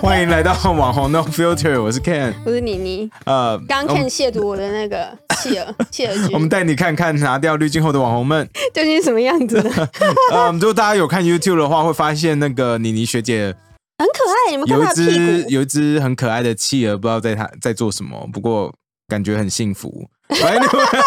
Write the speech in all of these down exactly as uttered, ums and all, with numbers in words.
欢迎来到网红 No Filter， 我是 Ken， 我是妮妮。 呃， 刚 Ken 亵渎我的那个企鹅，企鹅剧。 我们带你看看拿掉滤镜后的网红们究竟是什么样子的。 呃，如果大家有看 YouTube 的话，会发现那个妮妮学姐很可爱，你们看她的屁股， 有一只很可爱的企鹅，不知道在她在做什么，不过感觉很幸福。超可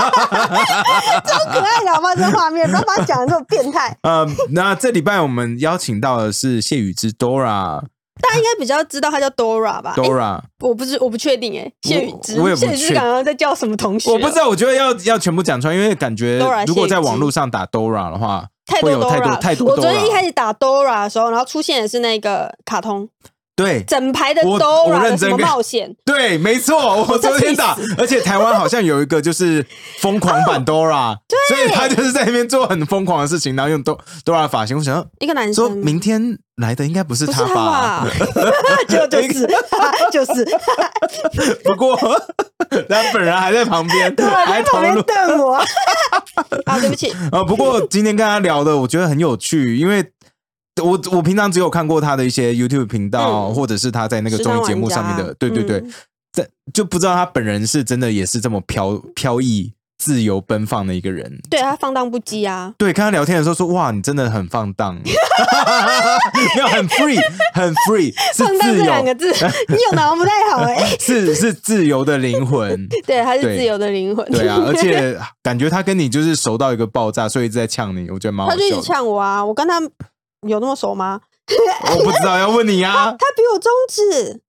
爱的好不好？这画面不要把它讲的这么变态。 呃，那这礼拜我们邀请到的是谢宇之 Dora。 大家应该比较知道她叫 Dora 吧 ？Dora，、欸、 我不是我不确定哎、欸，谢宇之， 我也不谢宇之刚刚在叫什么同学？ 我不知道，我觉得要要全部讲出来，因为感觉如果在网络上打 Dora 的话， 太多 Dora， 太多太多 Dora。 我昨天一开始打 Dora 的时候，然后出现的是那个卡通。 对， 整排的 Dora 的什么冒险？ 对，没错，我昨天打，而且台湾好像有一个就是疯狂版 Dora，、哦、所以他就是在那边做很疯狂的事情，然后用 Dora 的发型。我想一个男生说，明天来的应该不是他吧？ 就就是就是， 不过他本人还在旁边， 对，还在旁边瞪我。啊，对不起。 呃，不过今天跟他聊的，我觉得很有趣，因为。我我平常只有看过他的一些 YouTube 频道、嗯，或者是他在那个综艺节目上面的，对对对，在、嗯、就不知道他本人是真的也是这么飘飘逸、自由奔放的一个人。 对，他放荡不羁啊。 对，看他聊天的时候说，哇，你真的很放荡，没有很 free， 很 free， 是放荡这两个字，你有脑不太好哎、欸。 是是自由的灵魂， 对，他是自由的灵魂。 对啊，而且感觉他跟你就是熟到一个爆炸，所以一直在呛你，我觉得蛮好笑的。 他就一直呛我啊，我跟他。有那么熟吗？ 我不知道，要问你啊。 他, 他比我中指。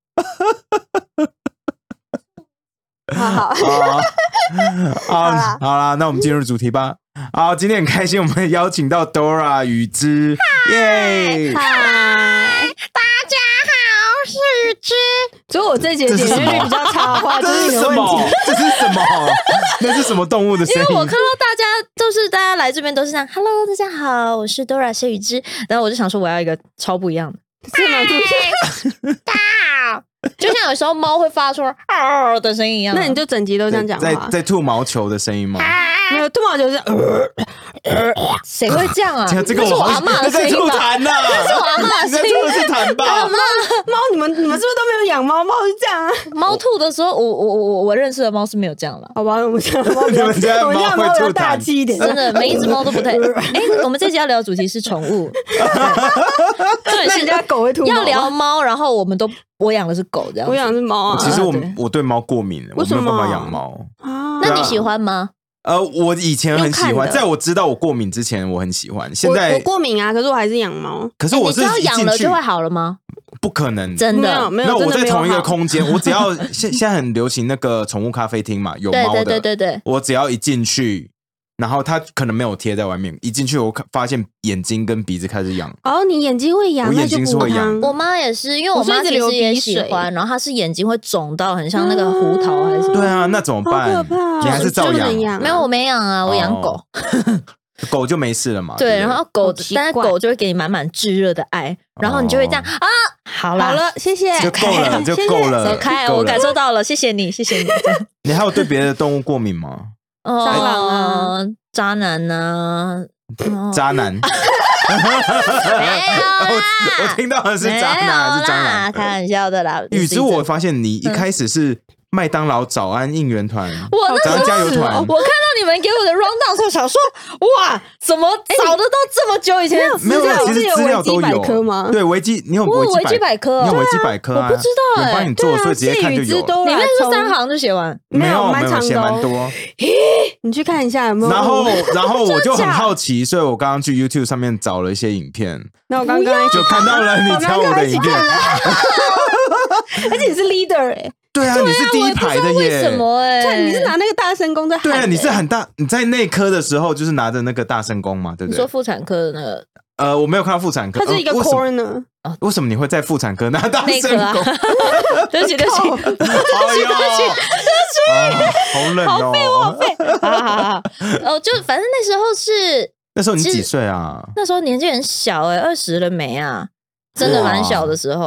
好好好好啦，好啦，那我们进入主题吧。好，今天很开心，我们邀请到 Dora 宇之，耶！ 嗨， 大家好，我是宇之。 所以我这节点阅率比较差的话， 这是什么？这是什么？那是什么动物的声音？ 因为我看到大家都是大家来这边都是这样 ，Hello， 大家好，我是 Dora 谢宇之。然后我就想说，我要一个超不一样的， 是吗？ 大家好，就像有时候猫会发出嗷的声音一样。 那你就整集都这样讲话， 在在吐毛球的声音吗？ 没有，吐毛球是谁会这样啊？ 这个是我阿嬷的声音吧？ 吐痰呐， 是我阿嬷的声音， 这是痰吧？ 猫，你们你们是不是都没有养猫？猫是这样啊？ 猫吐的时候，我我我我认识的猫是没有这样的。 好吧，我们家猫比较， 我们家猫会吐痰， 大气一点。 真的，每一只猫都不太。哎，我们这集要聊的主题是宠物， 对，那你家狗会吐毛？ 要聊猫，然后我们都我养的是狗，这样。 我养的是猫啊。 其实我我对猫过敏，我没有办法养猫啊。那你喜欢吗？ 呃，我以前很喜欢，在我知道我过敏之前，我很喜欢。现在我, 我过敏啊，可是我还是养猫。 可是我是一进去、欸、你知道养了就会好了吗？ 不可能， 真的没有没有。 那我在同一个空间，我只要现现在很流行那个宠物咖啡厅嘛，有猫的， 对对对对对。 我只要一进去。然后它可能没有贴在外面，一进去我发现眼睛跟鼻子开始痒。 哦，你眼睛会痒， 我眼睛是会痒。 我妈也是，因为我妈其实也喜欢，然后她是眼睛会肿到很像那个胡桃还是什么。 对啊，那怎么办？ 好可怕， 你还是照养？ 养啊、 没有，我没养啊，我养狗。 哦、狗就没事了嘛。 对， 对然后狗，但是狗就会给你满满炙热的爱，然后你就会这样、哦、啊，好了， 好了，谢谢， 就够了，就够了， 走开，我感受到了，谢谢你，谢谢你。 你还有对别的动物过敏吗？ 蟑螂啊。 渣男呢、 啊？渣男？没有我, 我听到的是渣男还是蟑螂？ 开玩笑的啦。 宇之，我发现你一开始是麦当劳早安应援团， 我早安加油团。 我看到你们给我的 rundown 时候，想说哇，怎么找得到这么久以前？ 没有，其实资料都有吗？ 对，维基，你有维基百科， 你有维基百科啊？ 我不知道， 我帮你做，所以直接看就有。 里面是三行就写完， 没有，没有写蛮多。 你去看一下有没有？ 然后，然后我就很好奇，所以我刚刚去 YouTube 上面找了一些影片。 那我刚刚就看到了你跳舞的影片， 而且你是 leader 哎。 对啊，你是第一排的耶！ 为什么哎、 欸？你是拿那个大声公在喊、欸？ 对啊，你是很大，你在内科的时候就是拿着那个大声公嘛，对不对？ 你说妇产科的那个？ 呃，我没有看到妇产科， 它是一个 corner。 呃、为什么你会在妇产科拿大声公？ 对不起，对不起，对不起，对不起， 好冷哦， 好废，我好废。好好好，哦，就反正那时候是那时候你几岁啊？ 那时候年纪很小哎、欸，二十了没啊？真的蛮小的时候。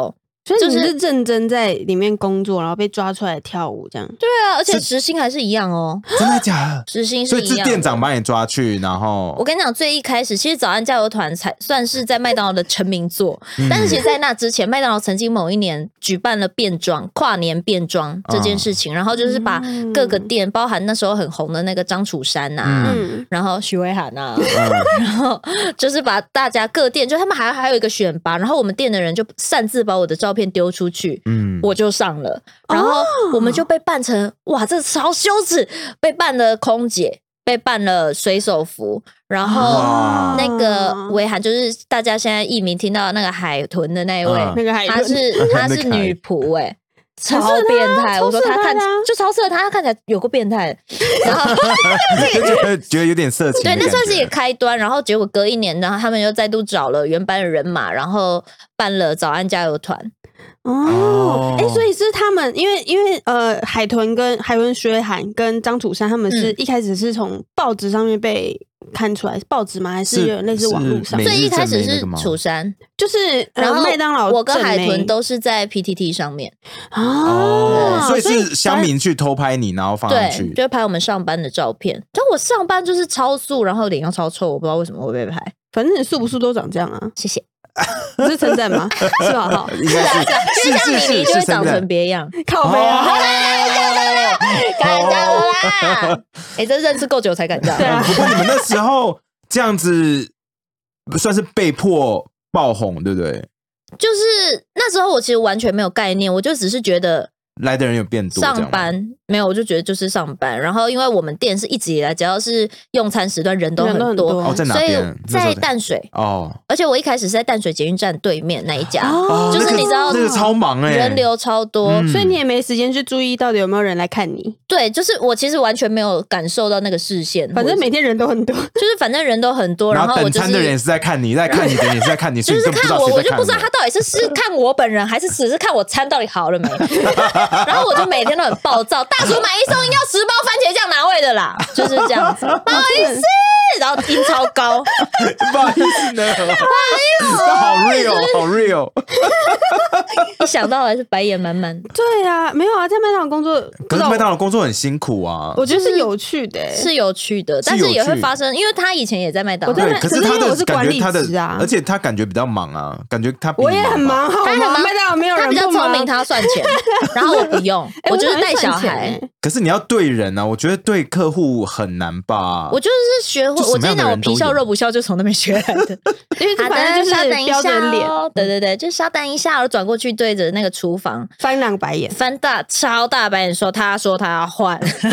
所以你是认真在里面工作，然后被抓出来跳舞这样？ 对啊，而且时薪还是一样哦。 真的假的？ 时薪是一样的。 所以是店长把你抓去，然后我跟你讲，最一开始其实早安加油团才算是在麦当劳的成名作，嗯、但是其实在那之前，麦当劳曾经某一年举办了变装跨年变装这件事情，嗯、然后就是把各个店，包含那时候很红的那个张楚山啊，嗯、然后许巍涵啊，嗯、然后就是把大家各店，就他们还还有一个选拔，然后我们店的人就擅自把我的照片丢出去，嗯，我就上了，然后我们就被扮成、哦、哇，这超羞耻，被扮了空姐。被扮了水手服，然后那个维涵就是大家现在艺名听到那个海豚的那一位，嗯、 那个海豚她是她是女仆哎、欸，超变态！我说她看就超适合她，她看起来有个变态，然后就觉得觉得有点色情。 对，那算是一个开端。然后结果隔一年，然后他们又再度找了原班的人马，然后办了早安加油团。 哦，哎、欸，所以是他们，因为因为呃，海豚跟海豚薛涵跟张楚山他们是、嗯、一开始是从报纸上面被看出来，报纸吗？还是有点类似网络上？ 最一开始是楚山， 就是然后麦当劳， 我跟海豚都是在 P T T 上面哦，所以是乡民去偷拍你，然后放上去， 对，就拍我们上班的照片。但我上班就是超素，然后脸又超臭，我不知道为什么会被拍。 反正你素不素都长这样啊， 谢谢。 不是称赞吗？是吧？哈， 是啊，是啊，因为像你，你就会长成别样， 靠背啊， 敢叫啦！哎，这认识够久才敢叫。 对啊。 不过你们那时候这样子，算是被迫爆红，对不对？ 就是那时候我其实完全没有概念，我就只是觉得来的人有变多， 上班没有，我就觉得就是上班。然后因为我们店是一直以来只要是用餐时段人都很多， 很多哦，在哪边？ 所以在淡水哦。而且我一开始是在淡水捷运站对面那一家，哦、就是你知道、 那个、那个超忙哎、欸， 人流超多、 嗯，所以你也没时间去注意到底有没有人来看你。 对，就是我其实完全没有感受到那个视线， 反正每天人都很多， 就是反正人都很多，然后我就是等餐的人也是在看你，在看你的人也是在看你， 就是看我， 我就不知道他到底是是看我本人，还是只是看我餐到底好了没。然后我就每天都很暴躁，大叔买一送一要十包番茄酱哪位的啦，就是这样子，不好意思，然后音超高， 不好意思呢，不好意思，好 real， 好 real， 一想到还是白眼满满。 对啊，没有啊，在麦当劳工作， 可是麦当劳工作很辛苦啊， 我觉得是有趣的、欸， 是有趣的，但是也会发生，因为他以前也在麦当劳， 对，可是他的我是管理职啊， 而且他感觉比较忙啊，感觉他我也很忙，好忙，麦当劳没有人他比较聪明，他要算钱，然后我不用，我就是带小孩。 可是你要对人啊，我觉得对客户很难吧？ 我就是学会，我跟你讲，我皮笑肉不笑就从那边学来的。 因为反正就是标准脸， 对对对，就稍等一下，我转过去对着那个厨房翻两个白眼， 翻大超大白眼说，他说他要换。麦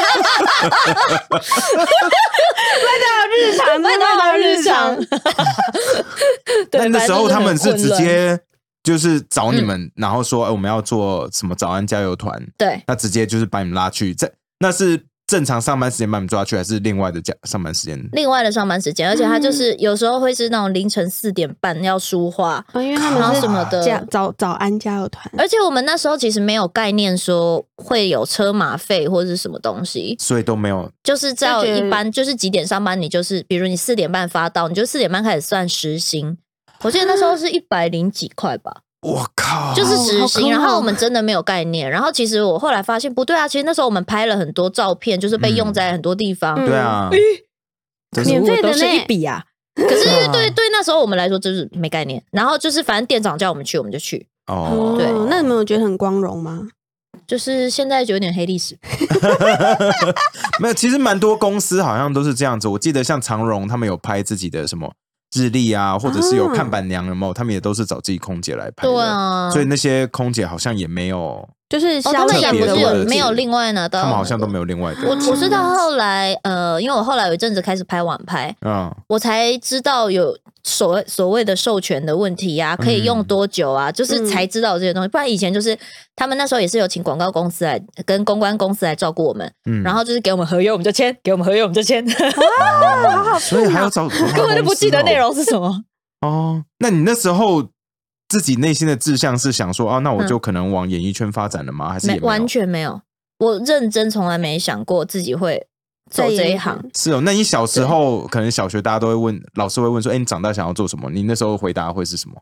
当劳日常，麦当劳日常。 对，那时候他们是直接。就是找你们，嗯、然后说、欸、我们要做什么早安加油团， 对， 那直接就是把你们拉去，在那是正常上班时间把你们抓去，还是另外的上班时间？ 另外的上班时间，而且他就是有时候会是那种凌晨四点半要梳化， 哦、因为他们是什么的早早安加油团， 而且我们那时候其实没有概念说会有车马费或者是什么东西， 所以都没有， 就是照一般就是几点上班，你就是比如你四点半发到，你就四点半开始算时薪。我记得那时候是一百零几块吧， 我靠， 就是时薪。然后我们真的没有概念。然后其实我后来发现不对啊，其实那时候我们拍了很多照片，就是被用在很多地方。 嗯、对啊， 免费的是一笔啊。可是对对，那时候我们来说就是没概念。然后就是反正店长叫我们去，我们就去。 哦， 对， 那你们有觉得很光荣吗？ 就是现在有点黑历史。 没有，其实蛮多公司好像都是这样子。我记得像长荣他们有拍自己的什么日历啊，或者是有看板娘有没有、啊、他们也都是找自己空姐来拍的。 对啊， 所以那些空姐好像也没有， 就是哦，他们也不是有没有另外拿到， 他们好像都没有另外的。 我我是到后来，呃，因为我后来有一阵子开始拍晚拍，嗯，我才知道有所谓所谓的授权的问题啊，可以用多久啊，嗯、就是才知道这些东西。不然以前就是他们那时候也是有请广告公司来跟公关公司来照顾我们，嗯，然后就是给我们合约我们就签，给我们合约我们就签。 哇，好好， 所以还要找根本就不记得内容是什么。 哦，那你那时候自己内心的志向是想说，啊，那我就可能往演艺圈发展了吗？嗯、还是也没有完全没有？我认真从来没想过自己会走这一行。 是哦，那你小时候可能小学大家都会问，老师会问说，哎、欸，你长大想要做什么？你那时候回答会是什么？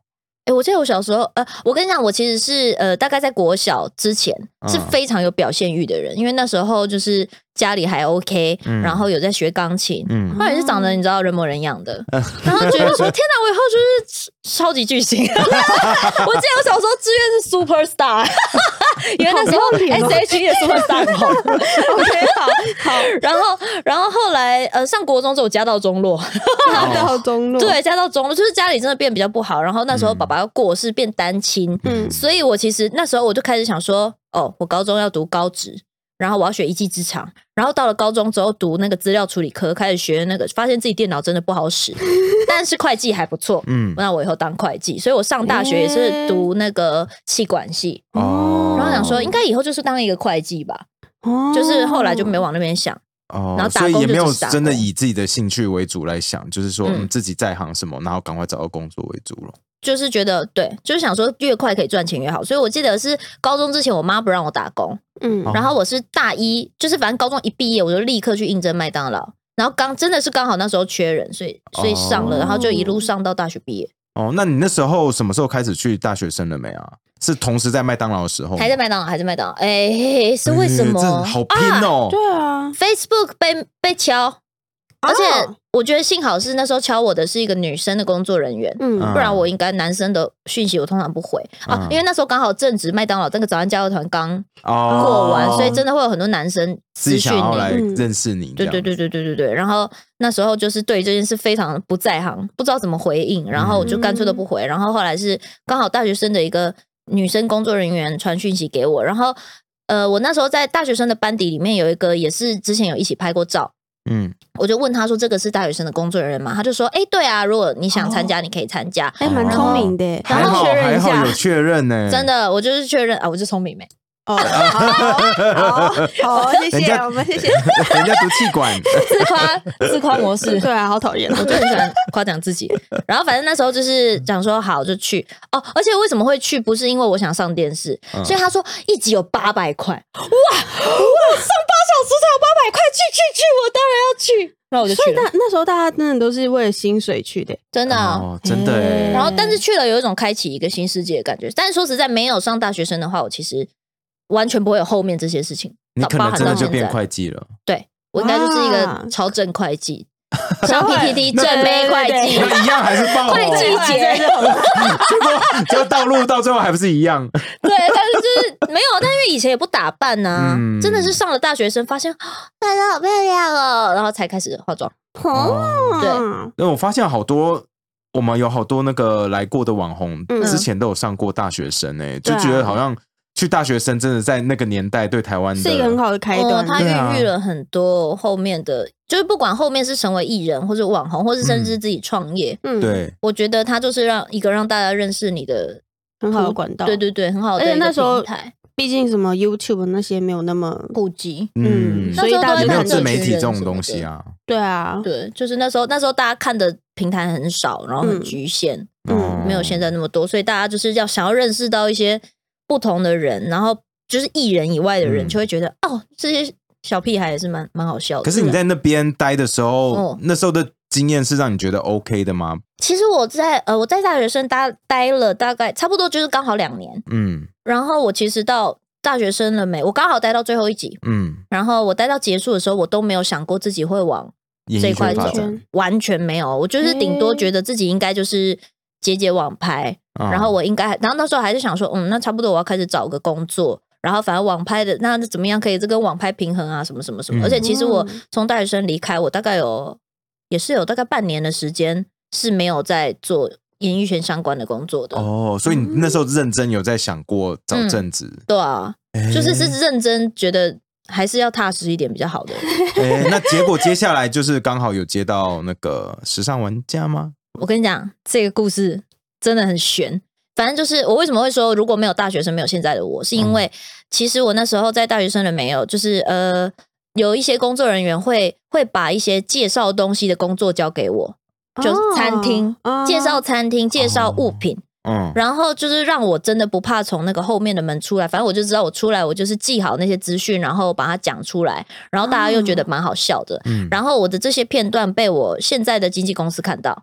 哎、欸，我记得我小时候，呃，我跟你讲，我其实是呃，大概在国小之前是非常有表现欲的人，嗯、因为那时候就是家里还 OK，、嗯、然后有在学钢琴，嗯，后来也是长得你知道人模人样的，嗯、然后觉得说天哪，我以后就是超级巨星。我记得我小时候志愿是 super star， 因为那时候 S H E 的 super star 很红。OK， 好，好，然后然后后来呃上国中之后家道中落， 家道中落， 对，家道中落，就是家里真的变比较不好，然后那时候爸爸要过世变单亲，嗯，所以我其实那时候我就开始想说，哦，我高中要读高职，然后我要学一技之长，然后到了高中之后读那个资料处理科，开始学那个，发现自己电脑真的不好使，但是会计还不错，嗯，那我以后当会计，所以我上大学也是读那个企管系，哦，然后想说应该以后就是当一个会计吧，哦，就是后来就没往那边想。 哦，然后所以也没有真的以自己的兴趣为主来想，就是说、嗯、自己在行什么，然后赶快找到工作为主了。 就是觉得对，就是想说越快可以赚钱越好。所以我记得是高中之前，我妈不让我打工，嗯，然后我是大一，就是反正高中一毕业，我就立刻去应征麦当劳，然后刚真的是刚好那时候缺人，所以所以上了，然后就一路上到大学毕业。 哦，那你那时候什么时候开始去大学生了没啊？是同时在麦当劳的时候吗？ 还在麦当劳，还在麦当劳。哎、欸，是为什么？ 欸、这好拼哦！ 啊对啊 ，Facebook 被被敲，而且我觉得幸好是那时候敲我的是一个女生的工作人员，嗯，不然我应该男生的讯息我通常不回、嗯、啊，因为那时候刚好正值麦当劳那个早安加油团刚过完、哦，所以真的会有很多男生私讯你来认识你、嗯， 对对对对对对对。然后那时候就是对这件事非常不在行，不知道怎么回应，然后我就干脆都不回。嗯、然后后来是刚好大学生的一个女生工作人员传讯息给我，然后呃，我那时候在大学生的班底里面有一个也是之前有一起拍过照。嗯，我就问他说：“这个是大学生的工作人员吗？”他就说：“哎、欸，对啊，如果你想参加，哦、你可以参加。” 哎，蛮聪明的， 还好还好有确认呢。 真的，我就是确认啊，我就聪明没。 哦，好，好，谢谢我们，谢谢。 人家读气管， 自夸自夸模式， 对啊，好讨厌， 我就很喜欢夸奖自己。然后反正那时候就是讲说好就去哦，而且为什么会去？不是因为我想上电视，嗯、所以他说一集有八百块，哇哇，上八小时才有八百块，去去去，我当然要去。那我就去了。 所以大那时候大家真的都是为了薪水去的， 真的、啊哦，真的耶。 然后但是去了有一种开启一个新世界的感觉。但是说实在，没有上大学生的话，我其实完全不会有后面这些事情。 你可能真的就变会计了。 对，我应该就是一个超正会计，像 P T T 正妹会计， 那一样还是爆会计姐， 结果就道路到最后还不是一样。 对，但是就是没有，但因为以前也不打扮啊，嗯、真的是上了大学生，发现大家好漂亮哦，然后才开始化妆。 哦， 对， 因为我发现好多。我们有好多那个来过的网红，嗯、之前都有上过大学生哎、欸，就觉得好像去大学生真的在那个年代对台湾的是一个很好的开端。 哦、他孕育了很多后面的，就是不管后面是成为艺人，或者网红，或是甚至自己创业， 嗯，对， 我觉得他就是让一个让大家认识你的很好的管道。 对对对，很好的一个平台。而且那时候毕竟什么 YouTube 那些没有那么普及， 嗯， 所以大家没有自媒体这种东西啊。 对啊， 对，就是那时候那时候大家看的平台很少，然后很局限，嗯，没有现在那么多，所以大家就是要想要认识到一些不同的人，然后就是艺人以外的人，就会觉得、嗯、哦，这些小屁孩也是蛮蛮好笑的。 可是你在那边待的时候，嗯、那时候的经验是让你觉得 OK 的吗？ 其实我在呃我在大学生待待了大概差不多就是刚好两年，嗯，然后我其实到大学生了没，我刚好待到最后一集，嗯，然后我待到结束的时候，我都没有想过自己会往这一块走，完全没有，我就是顶多觉得自己应该就是接接网拍，嗯、然后我应该，然后那时候还是想说，嗯，那差不多我要开始找个工作。然后反正网拍的那怎么样可以这跟网拍平衡啊什么什么什么、嗯、而且其实我从大学生离开我大概有也是有大概半年的时间是没有在做演艺圈相关的工作的哦，所以你那时候认真有在想过找正职、嗯、 对啊、欸、就是是认真觉得还是要踏实一点比较好的、 欸、那结果接下来就是刚好有接到那个时尚玩家吗？ 我跟你讲这个故事真的很悬，反正就是我为什么会说如果没有大学生没有现在的我，是因为其实我那时候在大学生的没有就是呃有一些工作人员会会把一些介绍东西的工作交给我，就是餐厅、哦、介绍餐厅介绍物品、哦、然后就是让我真的不怕从那个后面的门出来，反正我就知道我出来我就是记好那些资讯然后把它讲出来，然后大家又觉得蛮好笑的、哦、然后我的这些片段被我现在的经纪公司看到，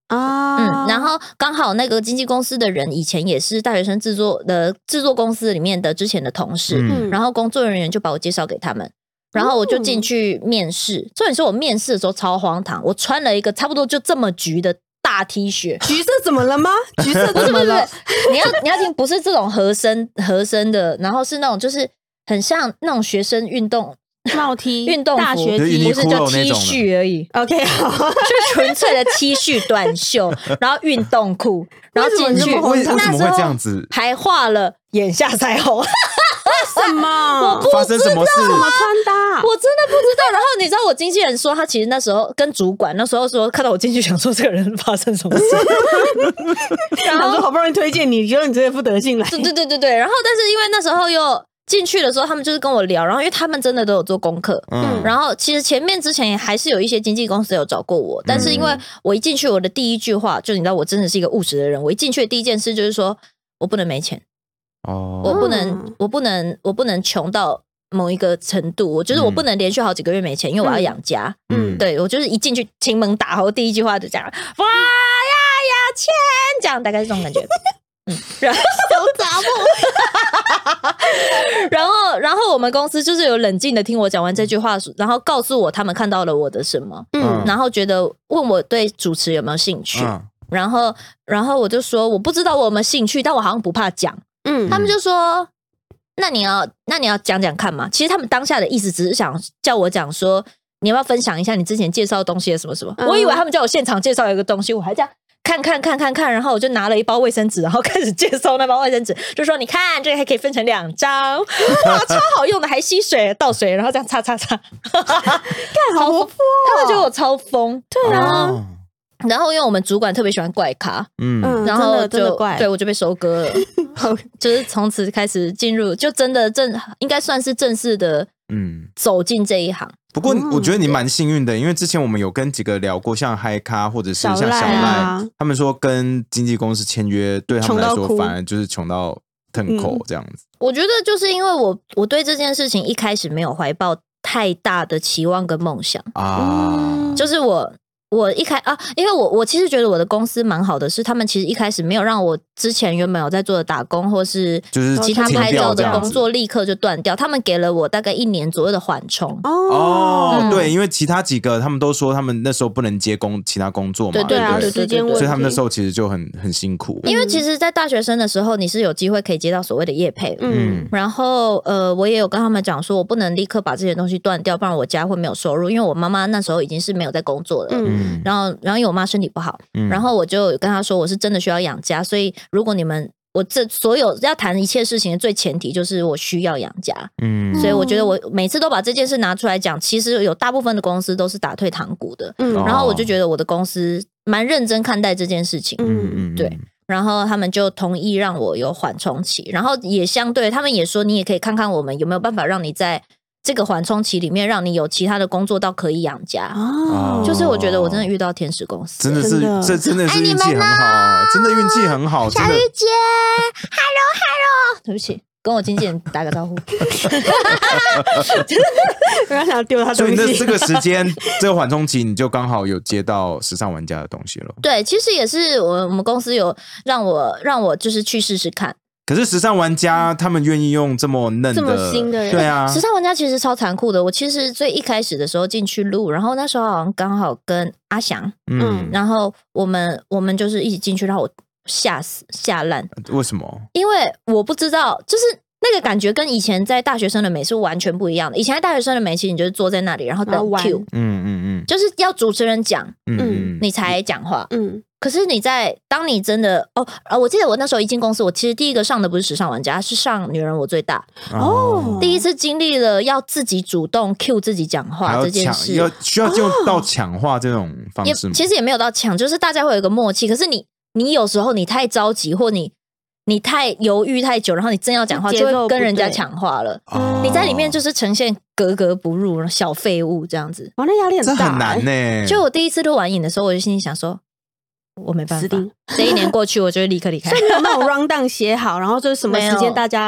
啊， 嗯，然后刚好那个经纪公司的人以前也是大学生制作的制作公司里面的之前的同事， 嗯然后工作人员就把我介绍给他们。然后我就进去面试，重点是我面试的时候超荒唐，我穿了一个差不多就这么橘的大 T 恤， 橘色怎么了吗？橘色不是不是， 怎么了？ 你要你要听，不是这种合身合身的，然后是那种就是很像那种学生运动帽 T 运动服大学就是 T 不是叫 Uniqlo 那 T 种的恤而已， OK 好， 就是纯粹的 T 恤短袖，然后运动裤，然后进去为什么这么为为什么会那时候这样子？ 还画了眼下彩虹。 什么？ 发生什么事？ 怎么穿搭？ 我真的不知道。然后你知道我经纪人说，他其实那时候跟主管那时候说，看到我进去想说这个人发生什么事， 然后说好不容易推荐你，结果你这副德性来。 对对对对对。然后但是因为那时候又进去的时候，他们就是跟我聊，然后因为他们真的都有做功课， 嗯然后其实前面之前也还是有一些经纪公司有找过我，但是因为我一进去，我的第一句话就你知道我真的是一个务实的人，我一进去的第一件事就是说我不能没钱。 哦， 我不能，我不能，我不能穷到某一个程度。我就是我不能连续好几个月没钱，因为我要养家。 嗯对我就是一进去亲门打后，第一句话就讲哇呀呀钱，这样大概是这种感觉。嗯，然后小杂货，然后然后我们公司就是有冷静的听我讲完这句话，然后告诉我他们看到了我的什么， 嗯然后觉得问我对主持有没有兴趣， 嗯然后然后我就说我不知道我有没有兴趣，但我好像不怕讲。 嗯他们就说：“那你要，那你要讲讲看嘛。”其实他们当下的意思只是想叫我讲说，你要不要分享一下你之前介绍的东西的什么什么？ 嗯我以为他们叫我现场介绍一个东西，我还这样看看看看看，然后我就拿了一包卫生纸，然后开始介绍那包卫生纸，就说：“你看，这个还可以分成两张，哇，超好用的，还吸水倒水，然后这样擦擦擦， 看好活泼， 他们觉得我超疯。” 对啊， 哦然后因为我们主管特别喜欢怪咖， 嗯嗯， 然后真的真的就怪， 对我就被收割了。就是从此开始进入，就真的正应该算是正式的嗯。 走进这一行。 不过我觉得你蛮幸运的，因为之前我们有跟几个聊过，像嗨咖或者是像小小赖啊赖，他们说跟经纪公司签约对他们来说穷到哭反而就是穷到腾口这样子。 我觉得就是因为我我对这件事情一开始没有怀抱太大的期望跟梦想， 啊， 就是我。我一开啊，因为我我其实觉得我的公司蛮好的，是他们其实一开始没有让我之前原本有在做的打工或是就是其他停拍照的掉这样子工作立刻就断掉，他们给了我大概一年左右的缓冲。 哦， 嗯对，因为其他几个他们都说他们那时候不能接工其他工作嘛， 对对啊， 不对？ 时间问题， 所以他们那时候其实就很很辛苦。 因为其实，在大学生的时候，你是有机会可以接到所谓的业配， 嗯嗯然后呃，我也有跟他们讲说，我不能立刻把这些东西断掉，不然我家会没有收入。因为我妈妈那时候已经是没有在工作了， 嗯嗯然后然后因为我妈身体不好， 嗯然后我就跟她说，我是真的需要养家，所以如果你们我这所有要谈一切事情的最前提就是我需要养家， 嗯所以我觉得我每次都把这件事拿出来讲，其实有大部分的公司都是打退堂鼓的， 嗯哦然后我就觉得我的公司蛮认真看待这件事情， 嗯嗯对，然后他们就同意让我有缓冲期，然后也相对他们也说，你也可以看看我们有没有办法让你在这个缓冲期里面，让你有其他的工作到可以养家。 哦， 就是我觉得我真的遇到天使公司， 真的是真的这真的是爱你运气们很好，真的运气很好，真的。 姐 ，Hello Hello，对不起，跟我经纪人打个招呼。 不要想丢他所以东西， 那这个时间，这个缓冲期，你就刚好有接到时尚玩家的东西了。 对，其实也是我我们公司有让我让我就是去试试看。 可是时尚玩家他们愿意用这么嫩这么的， 新的人对啊， 时尚玩家其实超残酷的。我其实最一开始的时候进去录，然后那时候好像刚好跟阿翔， 嗯， 然后我们我们就是一起进去，然后我吓死吓烂， 为什么？ 因为我不知道，就是那个感觉跟以前在大学生的美是完全不一样的。以前在大学生的美，其实你就是坐在那里，然后等然后玩 Q， 嗯嗯就是要主持人讲， 嗯嗯你才讲话。 嗯可是你在当你真的哦呃，我记得我那时候一进公司，我其实第一个上的不是时尚玩家，是上女人我最大。 哦第一次经历了要自己主动 cue 自己讲还话要抢， 这件事， 要需要用到抢话这种方也式吗？ 其实也没有到抢，就是大家会有一个默契。可是你你有时候你太着急，或你你太犹豫太久，然后你真要讲话，就节奏不会跟人家对抢话了。 哦你在里面就是呈现格格不入、小废物这样子。 哇，那压力这很大， 很难呢、 欸欸。 就我第一次录完影的时候，我就心里想说，我没办法死定， 这一年过去，我就会立刻离开所。以你有那种 round down 写好，然后就是什么时没有间大家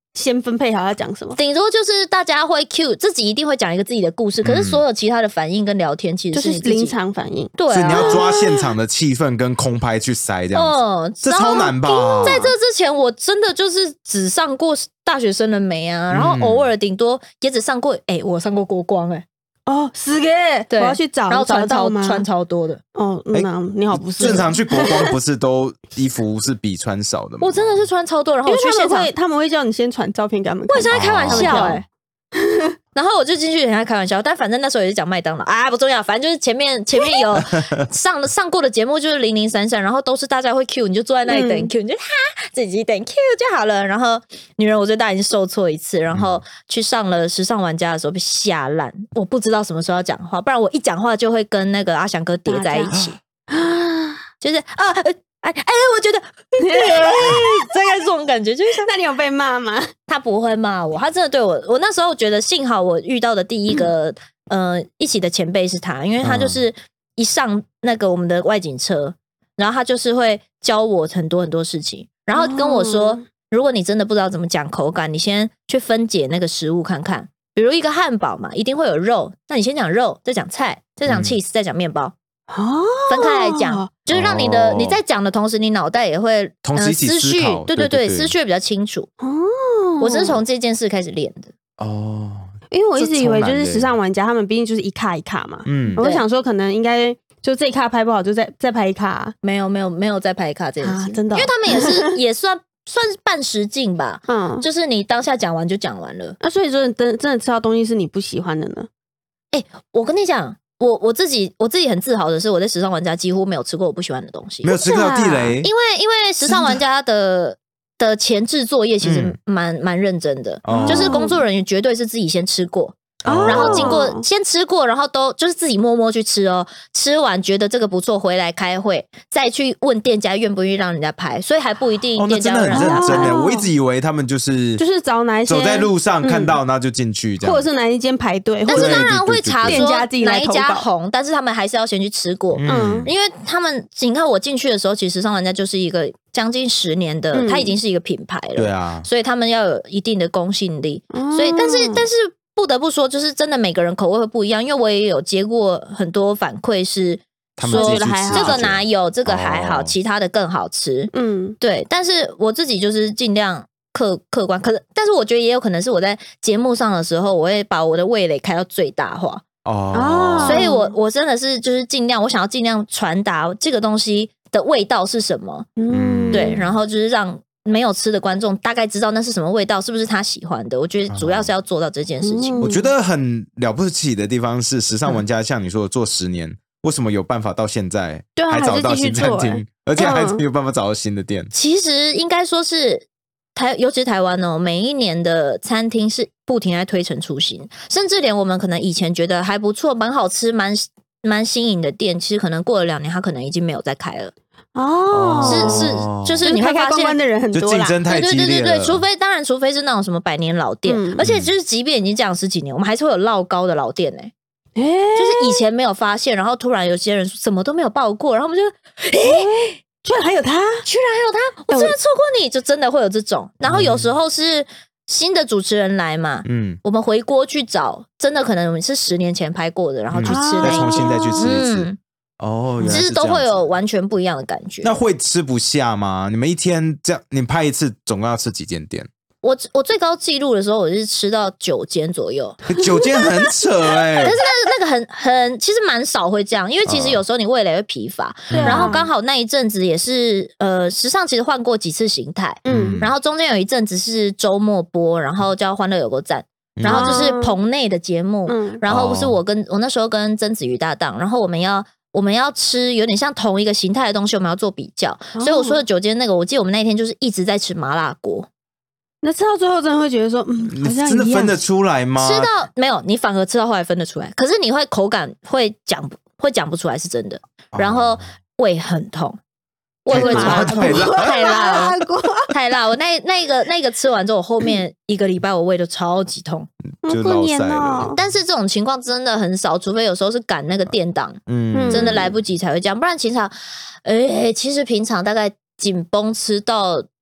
先分配好要讲什么？ 顶多就是大家会 cue 自己一定会讲一个自己的故事，可是所有其他的反应跟聊天其实就是你自己临场反应。 对、啊， 所以你要抓现场的气氛跟空拍去塞这样子，哦、这超难吧？ 在这之前，我真的就是只上过大学生的媒啊，然后偶尔顶多也只上过，哎、欸，我上过国光、欸，哎。 哦，是个， 对， 我要去找， 然后穿超吗穿超多的。 哦，那、欸、你好不是正常去国光不是都衣服是比穿少的吗？ 我真的是穿超多，然后因为去现场他们会他们会叫你先传照片给他们看。 我也是在开玩笑哎、欸。然后我就进去人家开玩笑，但反正那时候也是讲麦当劳啊，不重要，反正就是前面前面有上上过的节目就是零零散散，然后都是大家会 Q， 你就坐在那里等 Q，、嗯、你就哈自己等 Q 就好了。然后女人我最大已经受挫一次，然后去上了时尚玩家的时候被吓烂，我不知道什么时候要讲话，不然我一讲话就会跟那个阿翔哥叠在一起，就是啊。哎哎，我觉得大概这种感觉，就是那你有被骂吗？ 他不会骂我，他真的对我。我那时候觉得幸好我遇到的第一个、嗯、呃一起的前辈是他，因为他就是一上那个我们的外景车，然后他就是会教我很多很多事情，然后跟我说，哦、如果你真的不知道怎么讲口感，你先去分解那个食物看看。比如一个汉堡嘛，一定会有肉，那你先讲肉，再讲菜，再讲 cheese，、嗯、再讲面包。 哦， 分开来讲，就是让你的、哦、你在讲的同时，你脑袋也会同时一起思绪， 考， 对对 对, 对, 对，思绪比较清楚。哦，我是从这件事开始练的。 哦， 因为我一直以为就是时尚玩家，他们毕竟就是一卡一卡嘛。嗯，我想说可能应该就这一卡拍不好，就再再拍一卡、啊。 没有没有没有再拍一卡这件事、啊， 真的、哦， 因为他们也是也算算是半实境吧。嗯，就是你当下讲完就讲完了。 那、啊、所以说，真真的吃到东西是你不喜欢的呢？ 哎、欸，我跟你讲。我我自己我自己很自豪的是，我在时尚玩家几乎没有吃过我不喜欢的东西， 没有吃到地雷。 因为因为时尚玩家的的前置作业其实蛮蛮、嗯、认真的、哦，就是工作人员绝对是自己先吃过。哦、然后经过先吃过，然后都就是自己默默去吃哦，吃完觉得这个不错，回来开会再去问店家愿不愿意让人家拍，所以还不一定店家让人家拍。 哦，那真的很认真耶！我一直以为他们就是就是找哪一些走在路上看到，然后就进去这样， 或者是哪一间排队， 但是当然会查说哪一家红， 但是他们还是要先去吃过，嗯，因为他们你看我进去的时候，其实时尚玩家就是一个将近十年的，它、嗯、已经是一个品牌了， 对啊， 所以他们要有一定的公信力，嗯、所以但是但是。不得不说，就是真的每个人口味会不一样，因为我也有接过很多反馈是说这个哪有，这个还好，哦、其他的更好吃。嗯，对。但是我自己就是尽量客客观，可是但是我觉得也有可能是我在节目上的时候，我会把我的味蕾开到最大化。哦，所以我我真的是就是尽量，我想要尽量传达这个东西的味道是什么。嗯，对，然后就是让。没有吃的观众大概知道那是什么味道，是不是他喜欢的？我觉得主要是要做到这件事情。 我觉得很了不起的地方是，时尚玩家像你说的做十年，为什么有办法到现在还找到新餐厅，而且还有办法找到新的店？ 其实应该说是台，尤其是台湾哦，每一年的餐厅是不停在推陈出新，甚至连我们可能以前觉得还不错、蛮好吃、蛮蛮新颖的店，其实可能过了两年，它可能已经没有再开了。哦，是是，就是你会发现的人很多啦， 竞争太激烈了。 对对对对，除非当然，除非是那种什么百年老店，嗯、而且就是即便已经这样十几年，我们还是会有烙高的老店哎、欸，欸、就是以前没有发现，然后突然有些人什么都没有报过，然后我们就哎、欸， 居然还有他， 居然还有他，我居然错过你，就真的会有这种。然后有时候是新的主持人来嘛，嗯，我们回锅去找，真的可能我们是十年前拍过的，然后去吃那再、嗯、重新再去吃一次。嗯哦， 其实都会有完全不一样的感觉。 那会吃不下吗？你们一天这样，你拍一次总共要吃几间店？ 我我最高纪录的时候，我是吃到九间左右。 九间很扯哎、欸， 但是那那个很很，其实蛮少会这样，因为其实有时候你味蕾会疲乏，嗯、然后刚好那一阵子也是呃，时尚其实换过几次形态，嗯，然后中间有一阵子是周末播，然后叫《欢乐有个赞》。然后就是棚内的节目，嗯、然后是我跟我那时候跟曾子瑜搭档，然后我们要我们要吃有点像同一个形态的东西，我们要做比较。哦、所以我说的九间那个，我记得我们那一天就是一直在吃麻辣锅。 那吃到最后真的会觉得说，嗯，好像真的分得出来吗？ 吃到没有，你反而吃到后来分得出来，可是你会口感会讲会讲不出来是真的，然后胃很痛。胃会超痛，太辣了，太辣！我那那个那个吃完之后，我后面一个礼拜我胃都超级痛， 就落塞了。 但是这种情况真的很少，除非有时候是赶那个店档，嗯，真的来不及才会这样，不然平常，哎、欸，其实平常大概紧绷吃到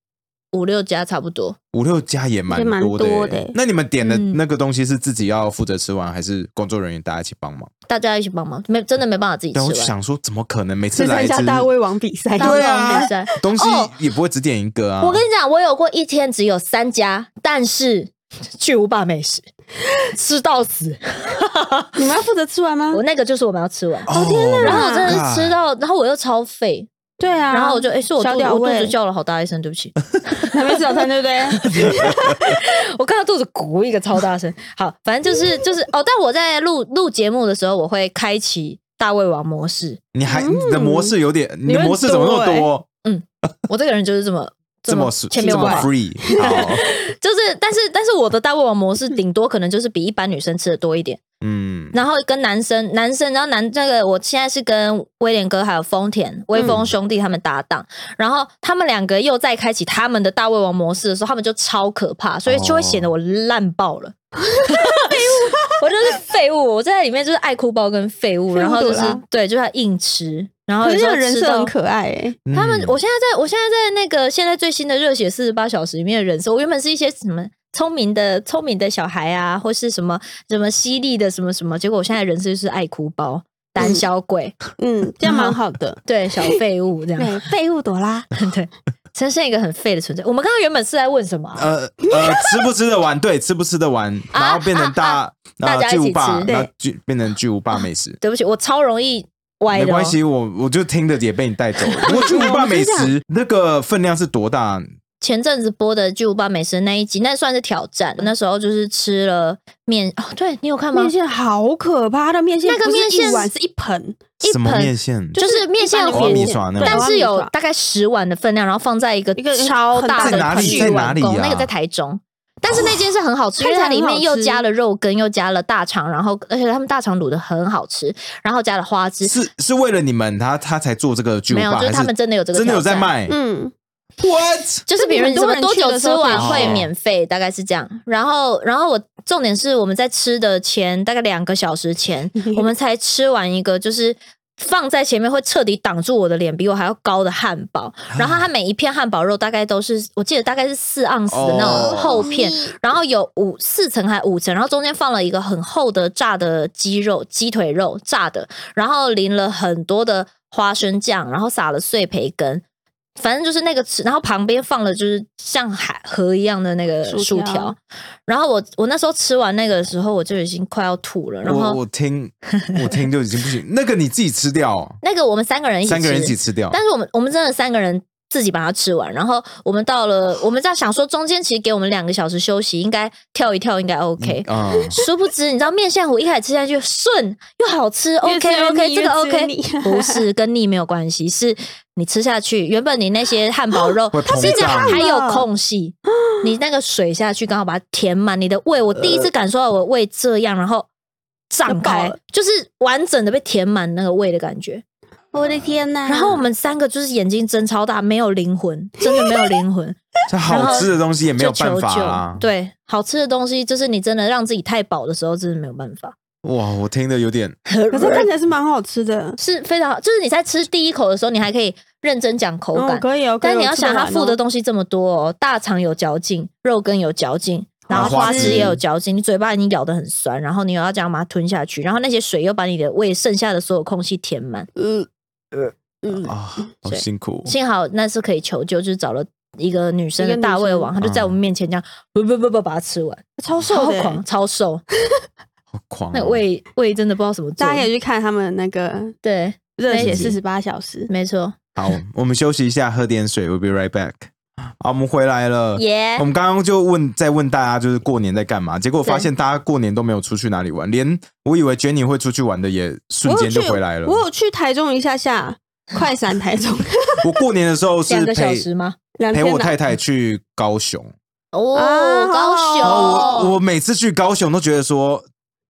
五六家差不多， 五六家也蛮多的、欸。 多的欸、 那你们点的那个东西是自己要负责吃完，还是工作人员大家一起帮忙？ 大家一起帮忙，没真的没办法自己吃完。 我想说，怎么可能每次来一次参加大胃王比赛？ 对啊， 比赛东西也不会只点一个啊。 我跟你讲，我有过一天只有三家，但是巨无霸美食吃到死。 你们要负责吃完吗？ 我那个就是我们要吃完。 哦天哪！ 然后我真的是吃到，然后我又超废。 对啊， 然后我就哎、欸，是我肚我肚子叫了好大一声，对不起， 还没吃早餐，对不对？ 我看到肚子咕一个超大声。好，反正就是就是哦，但我在录录节目的时候，我会开启大胃王模式。 你还、嗯、你的模式有点，你的模式怎么那么多？ 嗯，我这个人就是这么这么千变万化 free， 好， 就是但是但是我的大胃王模式顶多可能就是比一般女生吃的多一点。嗯，然后跟男生，男生，然后男那个，我现在是跟威廉哥还有丰田、威风兄弟他们搭档，嗯、然后他们两个又在开启他们的大胃王模式的时候，他们就超可怕，所以就会显得我烂爆了。废物，我就是废物，我在里面就是爱哭包跟废物，然后就是对，就是要硬吃。然后有时候人设很可爱哎、 欸，他们，我现在在我现在在那个现在最新的热血四十八小时里面的人设，我原本是一些什么聪明的聪明的小孩啊，或是什么什么犀利的什么什么，结果我现在人设就是爱哭包、胆小鬼， 嗯，这样蛮好的， 对，小废物这样， 对，废物朵拉， 对，真是一个很废的存在。我们刚刚原本是在问什么、啊？ 呃呃，吃不吃得完？对，吃不吃得完，然后变成大、啊啊啊、 大家一起吃， 然后巨变成巨无霸美食、啊。 对不起，我超容易。歪的哦、 没关系，我我就听的也被你带走了。不过巨无霸美食那个分量是多大？ 前阵子播的巨无霸美食那一集，那算是挑战。那时候就是吃了面哦，对你有看吗？ 面线好可怕，它的面线那个面线一碗是一盆， 一什么面线？ 就是面线花米刷那种， 但是有大概十碗的分量，然后放在一个超大的巨碗公，那个在台中。但是那间是很好吃，因为它里面又加了肉羹，又加了大肠，然后而且他们大肠卤的很好吃，然后加了花枝。 是是为了你们他他才做这个巨无霸， 没有，就是他们真的有这个， 真的有在卖。 嗯 ，what？ 就是比如你什么多久吃完会免费，大概是这样。然后，然后我重点是我们在吃的前大概两个小时前，我们才吃完一个，就是。放在前面会彻底挡住我的脸，比我还要高的汉堡。然后它每一片汉堡肉大概都是，我记得大概是四盎司的那种厚片，哦、然后有五四层还五层，然后中间放了一个很厚的炸的鸡肉、鸡腿肉炸的，然后淋了很多的花生酱，然后撒了碎培根。反正就是那个吃，然后旁边放了就是像海河一样的那个薯条，然后我我那时候吃完那个的时候，我就已经快要吐了。然后我我听我听就已经不行，那个你自己吃掉、哦， 那个我们三个人一起吃， 三个人一起吃掉， 但是我们我们真的三个人自己把它吃完，然后我们到了，我们在想说中间其实给我们两个小时休息，应该跳一跳应该 OK，嗯嗯、殊不知你知道面线糊一开始吃下去顺又好吃 ，OK OK 这个 OK 不是跟腻没有关系，是。你吃下去，原本你那些汉堡肉，甚至还有空隙，你那个水下去刚好把它填满你的胃。我第一次感受到我的胃这样，然后胀开，就是完整的被填满那个胃的感觉。 我的天哪！ 然后我们三个就是眼睛睁超大，没有灵魂，真的没有灵魂。 这好吃的东西也没有办法啊。 对，好吃的东西就是你真的让自己太饱的时候，真的没有办法。 哇，我听的有点， 可是看起来是蛮好吃的， 是非常好。就是你在吃第一口的时候，你还可以认真讲口感， 哦、可以哦。 但你要想，它附的东西这么多哦，大肠有嚼劲，肉羹有嚼劲，然后花枝也有嚼劲，你嘴巴已经咬得很酸，然后你又要这样把它吞下去，然后那些水又把你的胃剩下的所有空隙填满。嗯呃嗯啊，好辛苦。 幸好那是可以求救，就是找了一个女生的大胃王，她就在我们面前这样不不不不把它吃完， 超瘦的， 超狂，超瘦。 好狂、哦！ 那胃胃真的不知道怎么做， 大家可以去看他们那个对热血四十八小时， 没错。 好，我们休息一下，喝点水 ，We'll be right back。好，我们回来了。 耶、yeah ！ 我们刚刚就问，在问大家就是过年在干嘛，结果发现大家过年都没有出去哪里玩，连我以为 Jenny 会出去玩的也瞬间就回来了。 我有去台中一下下，快闪台中。 我过年的时候是陪两个小时吗？ 陪我太太去高雄。 哦，高雄！ 我我每次去高雄都觉得说。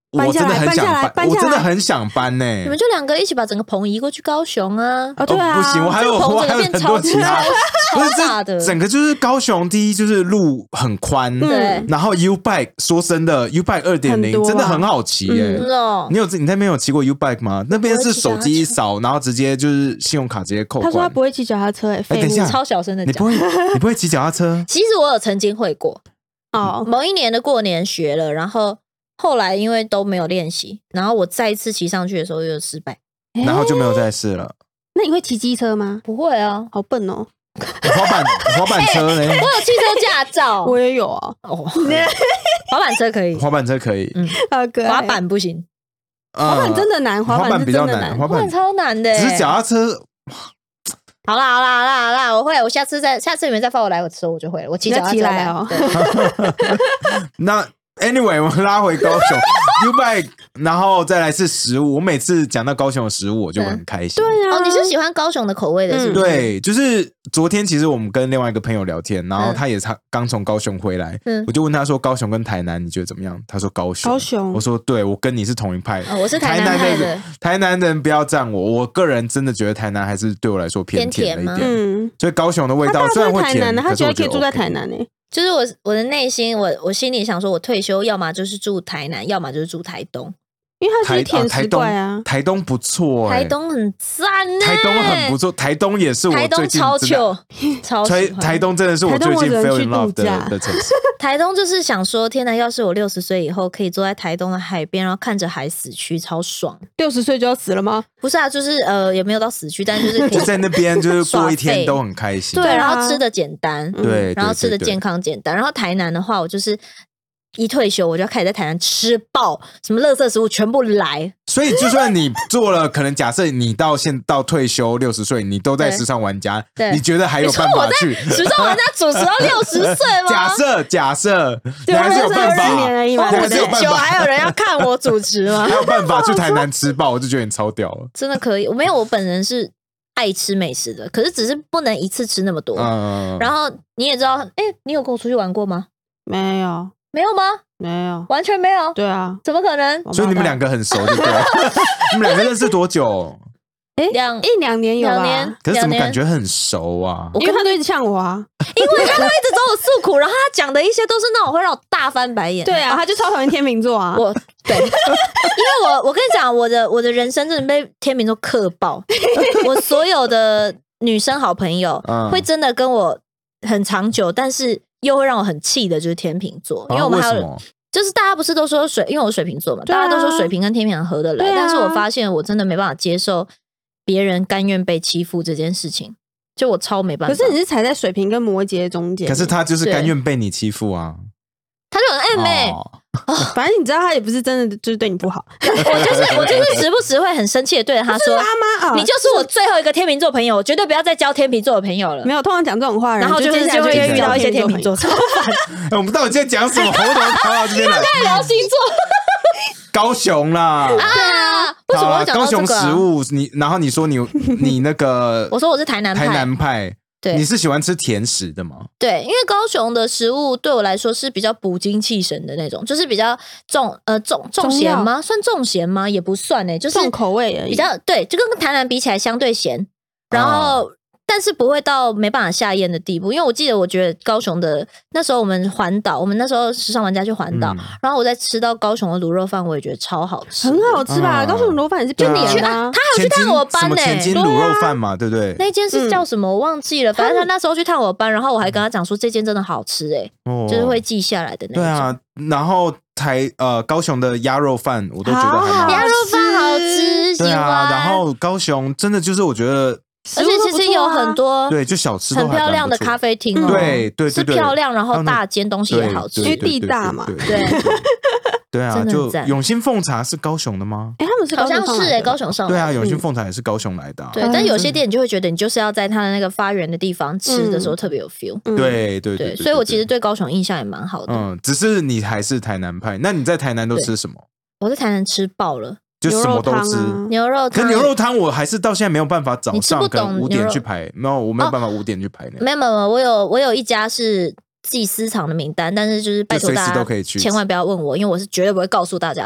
我真的很想搬， 搬我真的很想搬呢、欸。 你们就两个一起把整个棚移过去高雄啊！ 哦，对啊， 哦、不行，我还有我还有很多其他， 不是大的， 整个就是高雄第一就是路很宽， 对， 然后 U bike 说真的 U bike 二点零真的很好骑耶、欸。 嗯、 你有你那边有骑过 U bike 吗？那边是手机一扫，然后直接就是信用卡直接扣款。 他说他不会骑脚踏车、欸，哎、欸， 等一下， 超小声的讲， 你不会你不会骑脚踏车？ 其实我有曾经会过。哦，某一年的过年学了，然后后来因为都没有练习，然后我再一次骑上去的时候又失败， 然后就没有再试了。 那你会骑机车吗？ 不会啊， 好笨哦。 滑板滑板车呢、欸？ 我有汽车驾照， 我也有啊。 哦，滑板车可以， 滑板车可以， 嗯，滑板不行。 滑板真的难，滑板比较难， 滑板超难的、欸。 只是脚踏车。 好啦好啦好啦好啦，我会，我下次再下次你们再放我来我吃，我就会了。我骑脚踏车来哦。 那 anyway， 我们拉回高雄 U bike， 然后再来是食物。我每次讲到高雄的食物，我就会很开心。 对啊， 哦，你是喜欢高雄的口味的，是不是？ 对，就是昨天其实我们跟另外一个朋友聊天，然后他也他刚从高雄回来，嗯，我就问他说高雄跟台南你觉得怎么样？他说高雄。 高雄。 我说对，我跟你是同一派。 哦，我是台南派的。 台南人不要赞我，我个人真的觉得台南还是对我来说偏甜了一点。嗯，所以高雄的味道虽然会甜， 他觉得可以住在 OK 台南呢、欸。 就是我我的内心，我我心里想说，我退休要么就是住台南，要么就是住台东， 因为它是甜食怪啊。 台东不错、 欸，台东很赞呢、 台欸， 东很不错，台东也是我最近超糗，超喜欢台东真的是我最近 fell in love 的的城市。 台东就是想说，天哪！要是我六十岁以后可以坐在台东的海边，然后看着海死去，超爽。 六十岁就要死了吗？ 不是啊，就是呃，也没有到死去，但就是可以就在那边，就是过一天都很开心。 对，然后吃的简单， 对， 然后吃的健康简单。然后台南的话，我就是一退休我就要开始在台南吃爆，什么垃圾食物全部来。 所以就算你做了，可能假设你到现到退休六十岁，你都在时尚玩家，你觉得还有办法去时尚玩家主持到六十岁吗？ 假设假设，你还是有办法， 我五十九还有人要看我主持吗？ 还有办法去台南吃爆，我就觉得你超屌了。 真的可以，我没有，我本人是爱吃美食的，可是只是不能一次吃那么多。嗯、然后你也知道，哎、欸，你有跟我出去玩过吗？ 没有， 没有吗？ 没有， 完全没有。 对啊， 怎么可能？ 所以你们两个很熟，对不对？你们两个认识多久？ 哎、欸，两一两年有吧？ 年可是怎么感觉很熟啊？ 因为他都一直呛我啊， 因为他都一直找我诉苦，然后他讲的一些都是那种会让我大翻白眼。 对啊，他就超讨厌天秤座啊。 我对，因为我我跟你讲，我的我的人生真的被天秤座克爆。我所有的女生好朋友、嗯、会真的跟我很长久，但是又会让我很气的，就是天秤座，因为我们还有。就是大家不是都说水，因为我水瓶座嘛、啊，大家都说水瓶跟天秤很合得来、啊，但是我发现我真的没办法接受别人甘愿被欺负这件事情，就我超没办法。 可是你是踩在水瓶跟摩羯中间， 可是他就是甘愿被你欺负啊， 他就很暧昧。 哦反正你知道他也不是真的就是对你不好， 我就是我就是时不时会很生气的对着他说：“ 妈妈， 你就是我最后一个天秤座朋友，我绝对不要再交天秤座的朋友了。” 没有，通常讲这种话， 然后就是就会遇到一些天秤座，超烦。 我们到底在讲什么？我怎么跑到这边来？ 在聊星座。 高雄啦啊！为什么会讲到这个、啊？ 高雄食物，你然后你说你你那个， 我说我是台南派， 台南派。 对， 你是喜欢吃甜食的吗？ 对，因为高雄的食物对我来说是比较补精气神的那种，就是比较重呃重重咸吗？算重咸吗？也不算呢、欸，就是重口味而已。 比较对，就跟台南比起来相对咸，然后、哦、但是不会到没办法下咽的地步。因为我记得，我觉得高雄的那时候我们环岛，我们那时候时尚玩家去环岛、嗯，然后我在吃到高雄的卤肉饭，我也觉得超好吃， 很好吃吧？嗯、高雄卤肉饭也是就你去啊， 他还有去探我班呢、欸， 前金卤肉饭嘛，对不对？ 那间是叫什么？我忘记了。反正他那时候去探我班，然后我还跟他讲说这间真的好吃哎、欸哦，就是会记下来的那种。 对啊，然后台呃高雄的鸭肉饭我都觉得还蛮好吃， 鸭肉饭好吃，喜欢。 对啊，然后高雄真的就是我觉得。 而且其实有很多对，就小吃很漂亮的咖啡厅哦， 对对是漂亮，然后大间，东西也好吃， 因为地大嘛， 对对啊，就永兴凤茶是高雄的吗？ 哎，他们是好像是哎，高雄上对啊，永兴凤茶也是高雄来的， 对，但有些店你就会觉得你就是要在它的那个发源的地方吃的时候特别有 feel， 对对对， 所以我其实对高雄印象也蛮好的， 嗯，只是你还是台南派，那你在台南都吃什么？ 我在台南吃爆了。 就什么都吃， 牛肉汤。 可牛肉汤我还是到现在没有办法早上跟五点去排，没有，我没有办法五点去排那。 没有没有，我有我有一家是自己私藏的名单，但是就是拜托大家都可以去， 千万不要问我，因为我是绝对不会告诉大家的。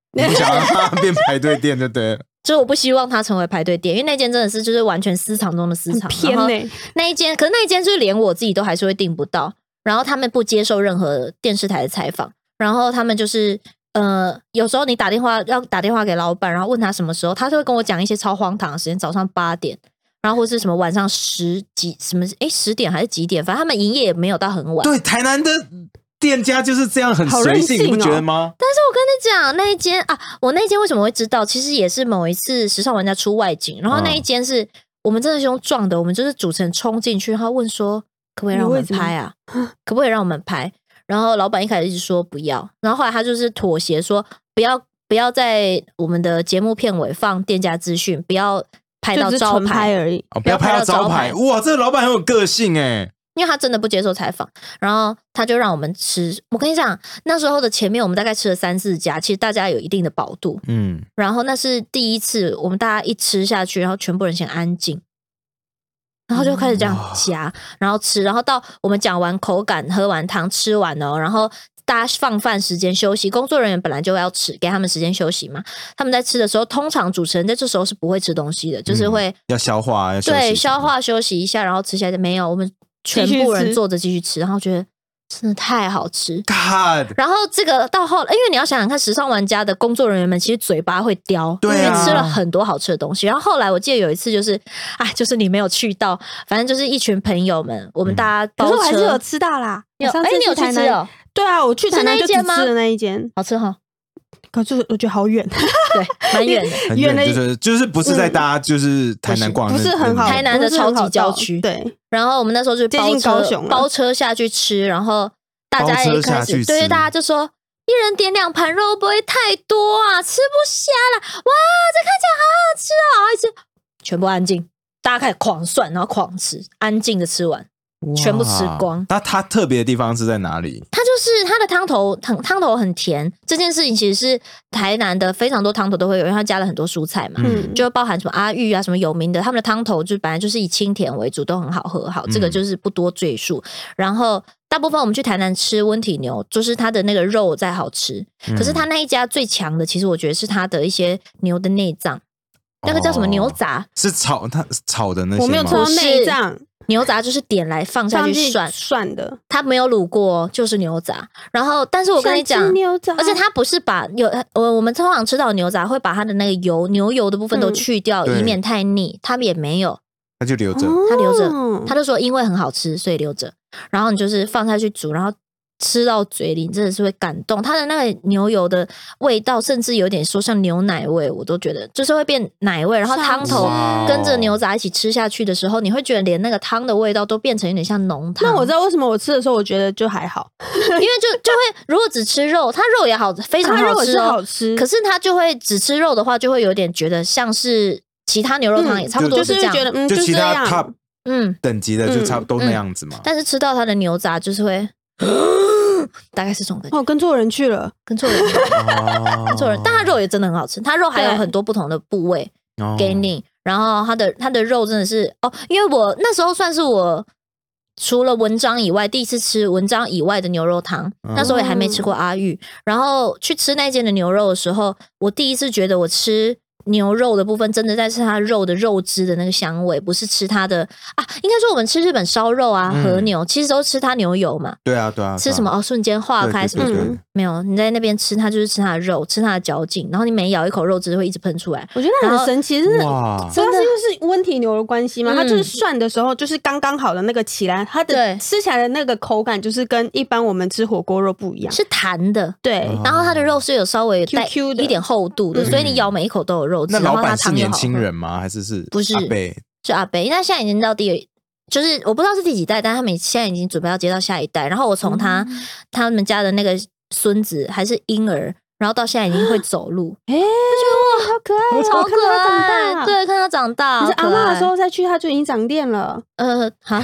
你不想让它变排队店就对了。 就是我不希望它成为排队店，因为那间真的是就是完全私藏中的私藏， 偏欸那一间，可是那一间就是连我自己都还是会订不到，然后他们不接受任何电视台的采访，然后他们就是呃，有时候你打电话要打电话给老板，然后问他什么时候，他就会跟我讲一些超荒唐的时间，早上八点，然后或是什么晚上十几什么诶十点还是几点，反正他们营业也没有到很晚。 对，台南的店家就是这样很随性， 好任性哦你不觉得吗？ 但是我跟你讲，那一间啊，我那一间为什么会知道？其实也是某一次时尚玩家出外景，然后那一间是、嗯、我们真的是用撞的，我们就是主持人冲进去，然后问说可不可以让我们拍啊？可不可以让我们拍？然后老板一开始一直说不要，然后后来他就是妥协说不要不要在我们的节目片尾放店家资讯，不要拍到招牌拍而已、 哦，不要拍到招牌。哇，这个老板很有个性哎。 因为他真的不接受采访，然后他就让我们吃。我跟你讲，那时候的前面我们大概吃了三四家，其实大家有一定的饱度，嗯。然后那是第一次，我们大家一吃下去，然后全部人先安静，然后就开始这样夹，然后吃，然后到我们讲完口感、喝完汤、吃完哦，然后大家放饭时间休息，工作人员本来就要吃，给他们时间休息嘛。他们在吃的时候，通常主持人在这时候是不会吃东西的，就是会、嗯、 要消化，要休息对，消化休息一下，然后吃下来。没有，我们全部人坐着继续吃，然后觉得真的太好吃。 God 然后这个到后，因为你要想想看，时尚玩家的工作人员们其实嘴巴会刁， 对啊、 因为吃了很多好吃的东西。然后后来我记得有一次就是，哎，就是你没有去到，反正就是一群朋友们，我们大家包车， 可是我还是有吃到啦。 有哎，你有去吃哦？ 对啊，我去台南就只吃了那一间， 好吃哈。 可是我觉得好远， 对，蛮远的， 很远，就是就是不是在大家就是台南逛， 不是很好， 台南的超级郊区， 对。 然后我们那时候就包车，包车下去吃，然后大家也开始，对，大家就说一人点两盘肉，不会太多啊，吃不下啦，哇，这看起来好好吃哦，一直全部安静，大家开始狂涮，然后狂吃，安静的吃完。全部吃光。 那它特别的地方是在哪里？ 它就是它的汤头，汤汤头很甜。这件事情其实是台南的非常多汤头都会有，因为它加了很多蔬菜嘛，嗯，就包含什么阿玉啊，什么有名的，他们的汤头就本来就是以清甜为主，都很好喝。好，这个就是不多赘述。嗯、然后大部分我们去台南吃温体牛，就是它的那个肉再好吃。嗯、可是它那一家最强的，其实我觉得是它的一些牛的内脏。那个叫什么牛杂？ 哦、是炒它炒的那些吗？ 我没有吃到内脏。 牛杂就是点来放下去涮涮的， 它没有卤过，就是牛杂。然后，但是我跟你讲，而且它不是把有我我们通常吃到牛杂会把它的那个油牛油的部分都去掉，嗯、以免太腻。它也没有， 它就留着， 它留着，他就说因为很好吃，所以留着。然后你就是放下去煮，然后吃到嘴里，你真的是会感动。它的那个牛油的味道，甚至有点说像牛奶味，我都觉得就是会变奶味。然后汤头跟着牛杂一起吃下去的时候，你会觉得连那个汤的味道都变成有点像浓汤。 那我知道为什么我吃的时候我觉得就还好， 因为就就会如果只吃肉，它肉也好，非常好吃哦， 好吃。 可是它就会只吃肉的话，就会有点觉得像是其他牛肉汤也差不多是这样， 嗯、就, 就是觉得嗯就其他 top 嗯等级的就差不多那样子嘛。 嗯嗯、但是吃到它的牛杂就是会。大概是这种感觉。 哦，跟错人去了， 跟错人去了，跟错人。但它肉也真的很好吃，它肉还有很多不同的部位给你。然后它的它的肉真的是哦，因为我那时候算是我除了文章以外第一次吃文章以外的牛肉汤，嗯、那时候也还没吃过阿玉。然后去吃那间的牛肉的时候，我第一次觉得我吃。牛肉的部分真的在吃它肉的肉汁的那个香味，不是吃它的啊。应该说我们吃日本烧肉啊，嗯、和牛其实都吃它牛油嘛。 对啊，对啊。 吃什么哦？瞬间化开什么？嗯、没有，你在那边吃它就是吃它的肉，吃它的嚼劲，然后你每咬一口肉汁会一直喷出来。 我觉得很神奇，真的，真的是因为是温体牛的关系嘛？嗯、它就是涮的时候就是刚刚好的那个起来，它的吃起来的那个口感就是跟一般我们吃火锅肉不一样， 是弹的。 对， 然后它的肉是有稍微带一点厚度的，所以你咬每一口都有肉汁。 那老板是年轻人吗？还是是不是阿伯？ 是阿伯。那现在已经到第，就是我不知道是第几代，但他们现在已经准备要接到下一代。然后我从他、嗯、他们家的那个孙子还是婴儿，然后到现在已经会走路，哎、欸， 哇，好可爱， 超可爱，长对，看他长大。 可是阿嬷的时候再去，他就已经长店了。 呃，哈，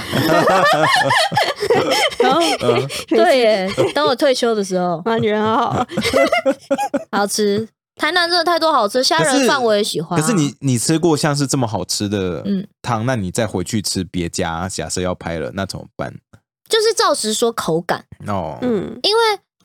然后、呃、对耶，等我退休的时候， 啊，女人好好， 好吃。台南真的太多好吃，虾仁饭我也喜欢、啊。 可是你你吃过像是这么好吃的汤，嗯、那你再回去吃别家，假设要拍了，那怎么办？ 就是照实说口感哦，嗯，因为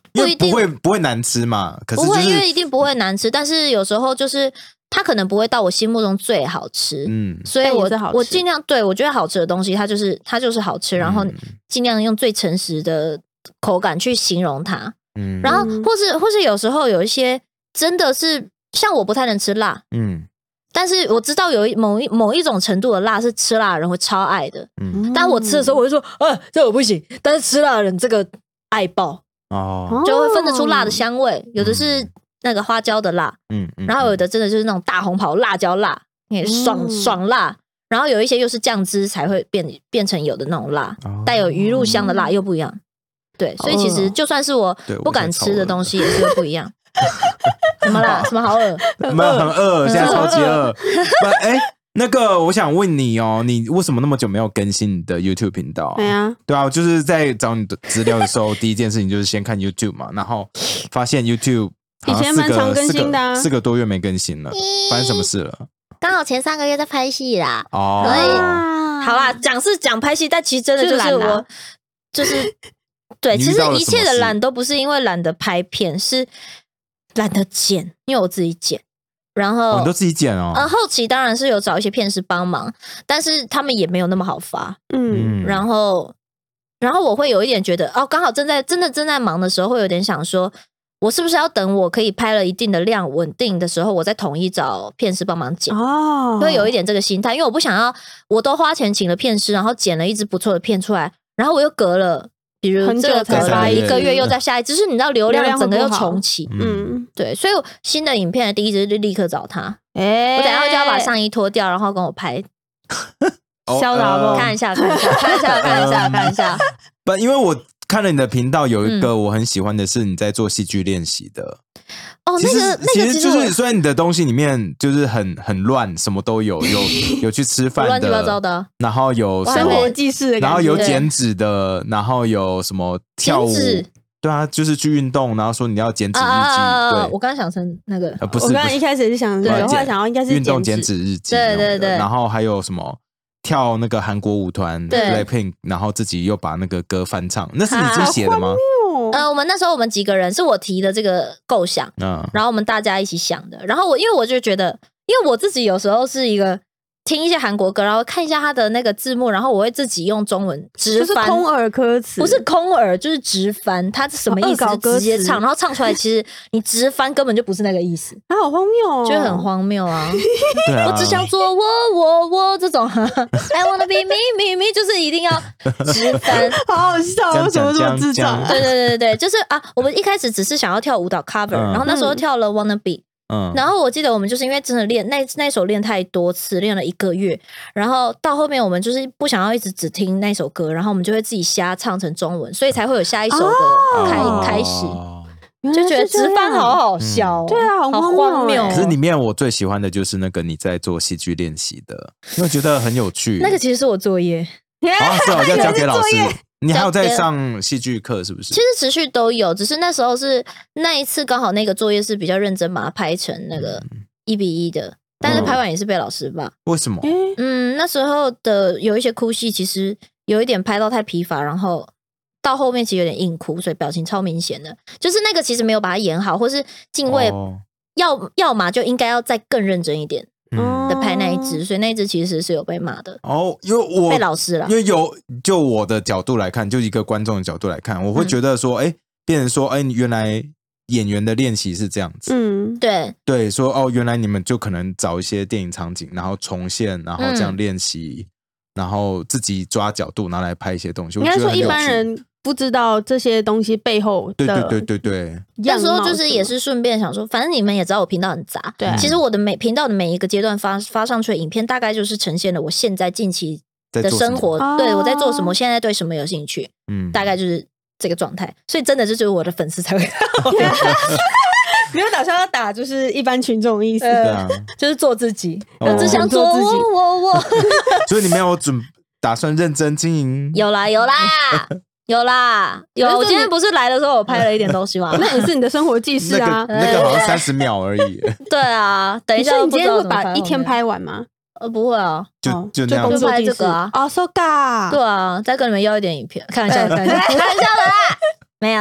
不一定不会不会难吃嘛，可是、就是、 不会，因为一定不会难吃，但是有时候就是它可能不会到我心目中最好吃，嗯，所以我我尽量对我觉得好吃的东西，它就是它就是好吃，然后尽量用最诚实的口感去形容它，嗯，然后或是或是有时候有一些真的是像我不太能吃辣，嗯。但是我知道有一某一某一种程度的辣是吃辣的人会超爱的，嗯，但我吃的时候我就说，啊，这我不行。但是吃辣的人这个爱爆哦，就会分得出辣的香味，有的是那个花椒的辣，嗯，然后有的真的就是那种大红袍辣椒辣，也爽爽辣，然后有一些又是酱汁才会变变成有的那种辣，带有鱼露香的辣又不一样，对，所以其实就算是我不敢吃的东西也是会不一样。怎么啦？什么好饿？ 没有很饿，现在超级饿。哎、欸，那个，我想问你哦，你为什么那么久没有更新你的 YouTube 频道、啊？ 对啊， 对啊，就是在找你的资料的时候，第一件事情就是先看 YouTube 嘛，然后发现 YouTube 以前蛮常更新的、啊， 四个多月没更新了，发生什么事了？ 刚好前三个月在拍戏啦。哦，所以好啦，讲是讲拍戏，但其实真的就是我就是对，其实一切的懒都不是因为懒得拍片，是。懒得剪，因为我自己剪，然后、 哦、你都自己剪哦。 呃，后期当然是有找一些片师帮忙，但是他们也没有那么好发，嗯，然后，然后我会有一点觉得，哦，刚好正在真的正在忙的时候，会有点想说，我是不是要等我可以拍了一定的量，稳定的时候，我再统一找片师帮忙剪？哦，会有一点这个心态，因为我不想要，我都花钱请了片师，然后剪了一支不错的片出来，然后我又隔了。比如这个隔了一个月又再下一支，就是你知道流量整个又重启，嗯，对，所以新的影片的第一支就立刻找他，欸、我等一下就要把上衣脱掉，然后跟我拍， 潇洒不？ 看一下，看一下，看一下，看一下，看一下。 不，因为我看了你的频道，有一个我很喜欢的是你在做戏剧练习的。 哦，那个那个其实就是虽然你的东西里面就是很很乱，什么都有，有有去吃饭的， 乱七八糟的， 然后有生活纪事的， 然后有减脂的，然后有什么跳舞，对啊，就是去运动，然后说你要减脂日记。 啊、 对， 我刚刚想成那个， 呃，不是， 我刚刚一开始是想，对，后来想要应该是运动减脂日记， 对对对， 然后还有什么？跳那个韩国舞团 Blackpink， 然后自己又把那个歌翻唱，那是你自己写的吗？ 呃，我们那时候我们几个人是我提的这个构想，嗯，然后我们大家一起想的。然后我因为我就觉得，因为我自己有时候是一个听一些韩国歌，然后看一下它的那个字幕，然后我会自己用中文直翻， 就是空耳歌词， 不是空耳，就是直翻，它是什么意思？就直接唱，然后唱出来，其实你直翻根本就不是那个意思， 啊，好荒谬哦， 就很荒谬啊！ 对啊， 我只想做我我我这种 ，I wanna be me me me， 就是一定要直翻， 好好笑，为什么这么智障？ 对对对对，就是啊，我们一开始只是想要跳舞蹈 cover，、嗯、然后那时候跳了 Wanna Be。嗯，然后我记得我们就是因为真的练那那首练太多次，练了一个月，然后到后面我们就是不想要一直只听那首歌，然后我们就会自己瞎唱成中文，所以才会有下一首的开、哦、开始，就觉得直翻好好笑、哦嗯， 对啊，好荒谬。 可是里面我最喜欢的就是那个你在做戏剧练习的，因为觉得很有趣。 那个其实是我作业， 啊，是哦，要交给老师。你还有在上戏剧课是不是？ 其实持续都有，只是那时候是那一次刚好那个作业是比较认真把它拍成那个一比一的，但是拍完也是被老师骂。 为什么？ 嗯，那时候的有一些哭戏，其实有一点拍到太疲乏，然后到后面其实有点硬哭，所以表情超明显的，就是那个其实没有把它演好，或是敬畏要、哦、要嘛就应该要再更认真一点。嗯，的拍那一支，所以那一支其实是有被骂的哦，因为我被老师了， 因为有就我的角度来看，就一个观众的角度来看，我会觉得说，哎、嗯，变成说，哎，原来演员的练习是这样子， 嗯，对对，说哦，原来你们就可能找一些电影场景，然后重现，然后这样练习、嗯，然后自己抓角度拿来拍一些东西。 应该说一般人不知道这些东西背后的， 对对对对对。 那时候就是也是顺便想说，反正你们也知道我频道很杂，对、啊，其实我的每频道的每一个阶段发发上去的影片，大概就是呈现了我现在近期的生活，对我在做什么，我现在对什么有兴趣，嗯，大概就是这个状态。所以真的就是我的粉丝才会没有打算要打，就是一般群众的意思， 对啊， 就是做自己，我只想做我我我。 所以你没有准打算认真经营？ 有啦有啦。有啦，有。我今天不是来的时候，我拍了一点东西吗？ 那也是你的生活纪事啊。 那个、那个好像三十秒而已。 对啊，等一下， 你今天会把一天拍完吗？ 呃，不会啊， 就就那样就拍这个啊。 哦 ，so ga。 对啊，再跟你们要一点影片，开玩笑，开玩笑，开玩笑的啦，没有啦。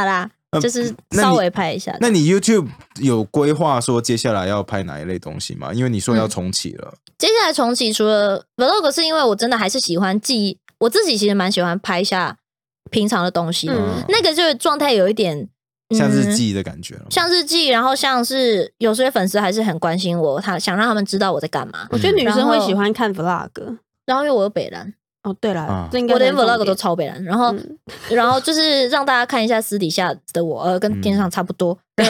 就是稍微拍一下。 那你 YouTube 有规划说接下来要拍哪一类东西吗？因为你说要重启了。嗯、 接下来重启除了 Vlog 是因为我真的还是喜欢记，我自己其实蛮喜欢拍下平常的东西的，嗯、那个就是状态有一点。 像日记的感觉了、嗯， 像日记，然后像是有些粉丝还是很关心我，他想让他们知道我在干嘛。 我觉得女生会喜欢看 vlog， 然后因为我有北兰， 哦对了， 啊、 我连 vlog 都超北兰，然后、嗯、然后就是让大家看一下私底下的我，呃，跟电视上差不多。嗯、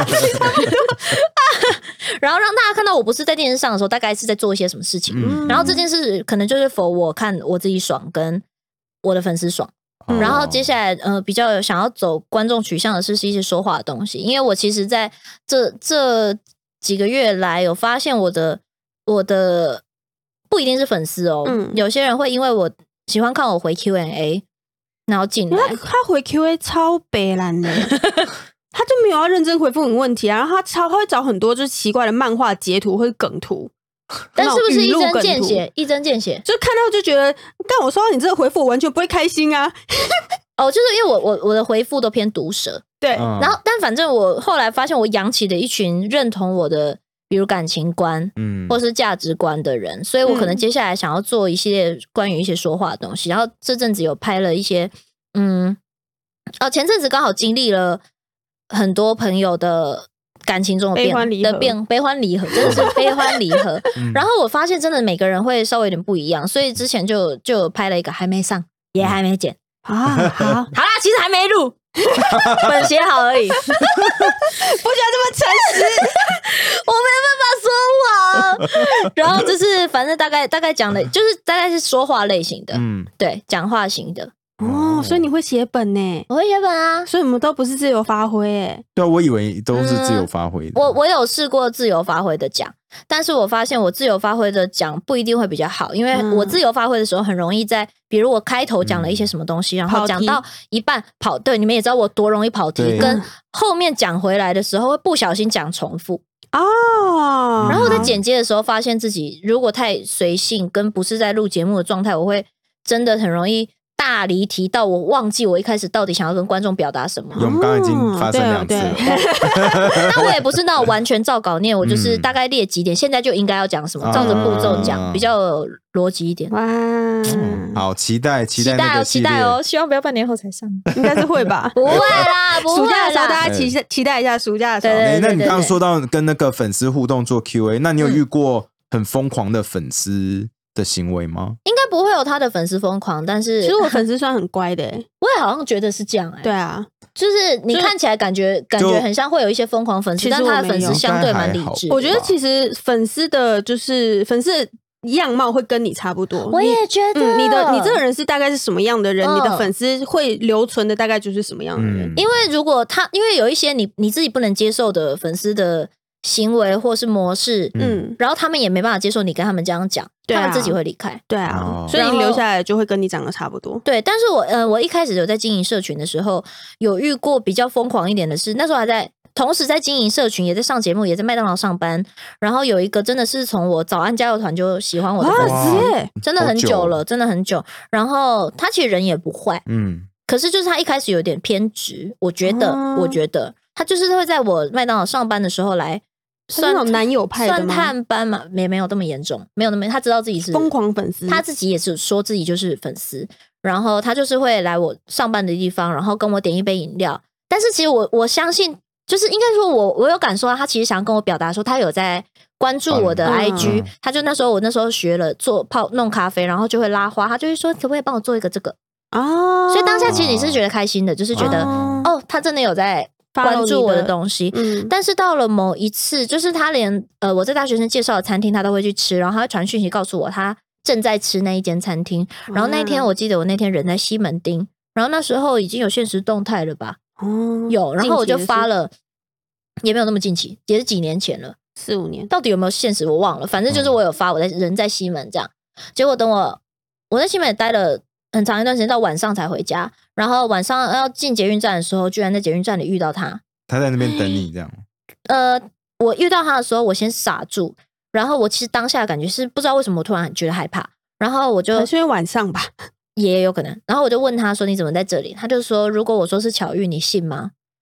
然后让大家看到我不是在电视上的时候，大概是在做一些什么事情。嗯、然后这件事可能就是 for 我看我自己爽，跟我的粉丝爽。嗯、然后接下来，呃，比较想要走观众取向的是是一些说话的东西，因为我其实在这这几个月来有发现我的我的不一定是粉丝哦，嗯、有些人会因为我喜欢看我回 Q and A， 然后进来， 他回 Q and A 超北蓝的，他就没有要认真回复你问题啊，然后他超他会找很多就是奇怪的漫画截图或者梗图。 但是不是一针见血？一针见血， 就看到就觉得，但我收到你这个回复，我完全不会开心啊！ 哦，就是因为我我我的回复都偏毒舌， 对。 嗯、 然后，但反正我后来发现，我养起了一群认同我的，比如感情观，嗯，或是价值观的人，所以我可能接下来想要做一系列关于一些说话的东西。然后这阵子有拍了一些，嗯，哦，前阵子刚好经历了很多朋友的。感情中的变悲欢离合的变悲欢离合，真的是悲欢离合。嗯、然后我发现真的每个人会稍微有点不一样，所以之前就就拍了一个，还没上，也还没剪啊。好，好啦，其实还没录，本写好而已。不需要这么诚实， 我没办法说谎。然后就是反正大概大概讲的，就是大概是说话类型的，嗯，对，讲话型的。 哦，所以你会写本呢？ 我会写本啊， 所以我们都不是自由发挥诶。 对啊，我以为都是自由发挥的。 嗯、我我有试过自由发挥的讲，但是我发现我自由发挥的讲不一定会比较好，因为我自由发挥的时候很容易在，比如我开头讲了一些什么东西，嗯、然后讲到一半跑，对，你们也知道我多容易跑题，跟后面讲回来的时候会不小心讲重复。 哦， 然后我在剪接的时候发现自己如果太随性，跟不是在录节目的状态，我会真的很容易。大离题到我忘记我一开始到底想要跟观众表达什么。 我们刚刚已经发生两次了， 那我也不是那种完全照稿念，我就是大概列几点，现在就应该要讲什么，照着步骤讲，比较有逻辑一点。 哇、 嗯，好期待期待那个期待哦，希望不要半年后才上， 应该是会吧？ 不会啦，不会啦。 暑假的时候大家期期待一下暑假的时候。 欸、那你刚刚说到跟那个粉丝互动做 Q A， 那你有遇过很疯狂的粉丝的行为吗？ 应该不会有他的粉丝疯狂，但是其实我粉丝算很乖的、欸， 我也好像觉得是这样哎、欸。 对啊， 就是你看起来感觉感觉很像会有一些疯狂粉丝，但他的粉丝相对蛮理智。 我觉得其实粉丝的就是粉丝样貌会跟你差不多。 我也觉得， 嗯、你的你这个人是大概是什么样的人，嗯、你的粉丝会留存的大概就是什么样的人。 嗯、因为如果他，因为有一些你你自己不能接受的粉丝的行为或是模式，嗯，然后他们也没办法接受你跟他们这样讲，对啊、他们自己会离开， 对啊，哦、所以你留下来就会跟你长得差不多。 对，但是我呃，我一开始有在经营社群的时候，有遇过比较疯狂一点的是，那时候还在同时在经营社群，也在上节目，也在麦当劳上班，然后有一个真的是从我早安加油团就喜欢我的粉丝，真的很久了，真的很久。然后他其实人也不坏，嗯，可是就是他一开始有点偏执，我觉得，哦、我觉得他就是会在我麦当劳上班的时候来。 算那种男友派的吗？ 算探班嘛，没没有那么严重，没有那么，他知道自己是疯狂粉丝， 他自己也是说自己就是粉丝，然后他就是会来我上班的地方，然后跟我点一杯饮料。但是其实我我相信，就是应该说我我有感受到他其实想跟我表达说他有在关注我的 I G，、嗯、他就那时候我那时候学了做泡弄咖啡，然后就会拉花，他就会说可不可以帮我做一个这个哦，所以当下其实你是觉得开心的，就是觉得 哦, 哦他真的有在。关注我的东西，嗯、但是到了某一次，就是他连呃我在大学生介绍的餐厅他都会去吃，然后他会传讯息告诉我他正在吃那一间餐厅。然后那天我记得我那天人在西门町，然后那时候已经有限时动态了吧？哦，有，然后我就发了，也没有那么近期，也是几年前了， 四五年， 到底有没有限时我忘了，反正就是我有发我在人在西门这样。结果等我我在西门也待了很长一段时间，到晚上才回家。然后晚上要进捷运站的时候，居然在捷运站里遇到他。 他在那边等你，这样。 呃，我遇到他的时候，我先傻住，然后我其实当下的感觉是不知道为什么我突然觉得害怕，然后我就， 是因为晚上吧， 也有可能。然后我就问他说：“你怎么在这里？”他就说：“如果我说是巧遇，你信吗？”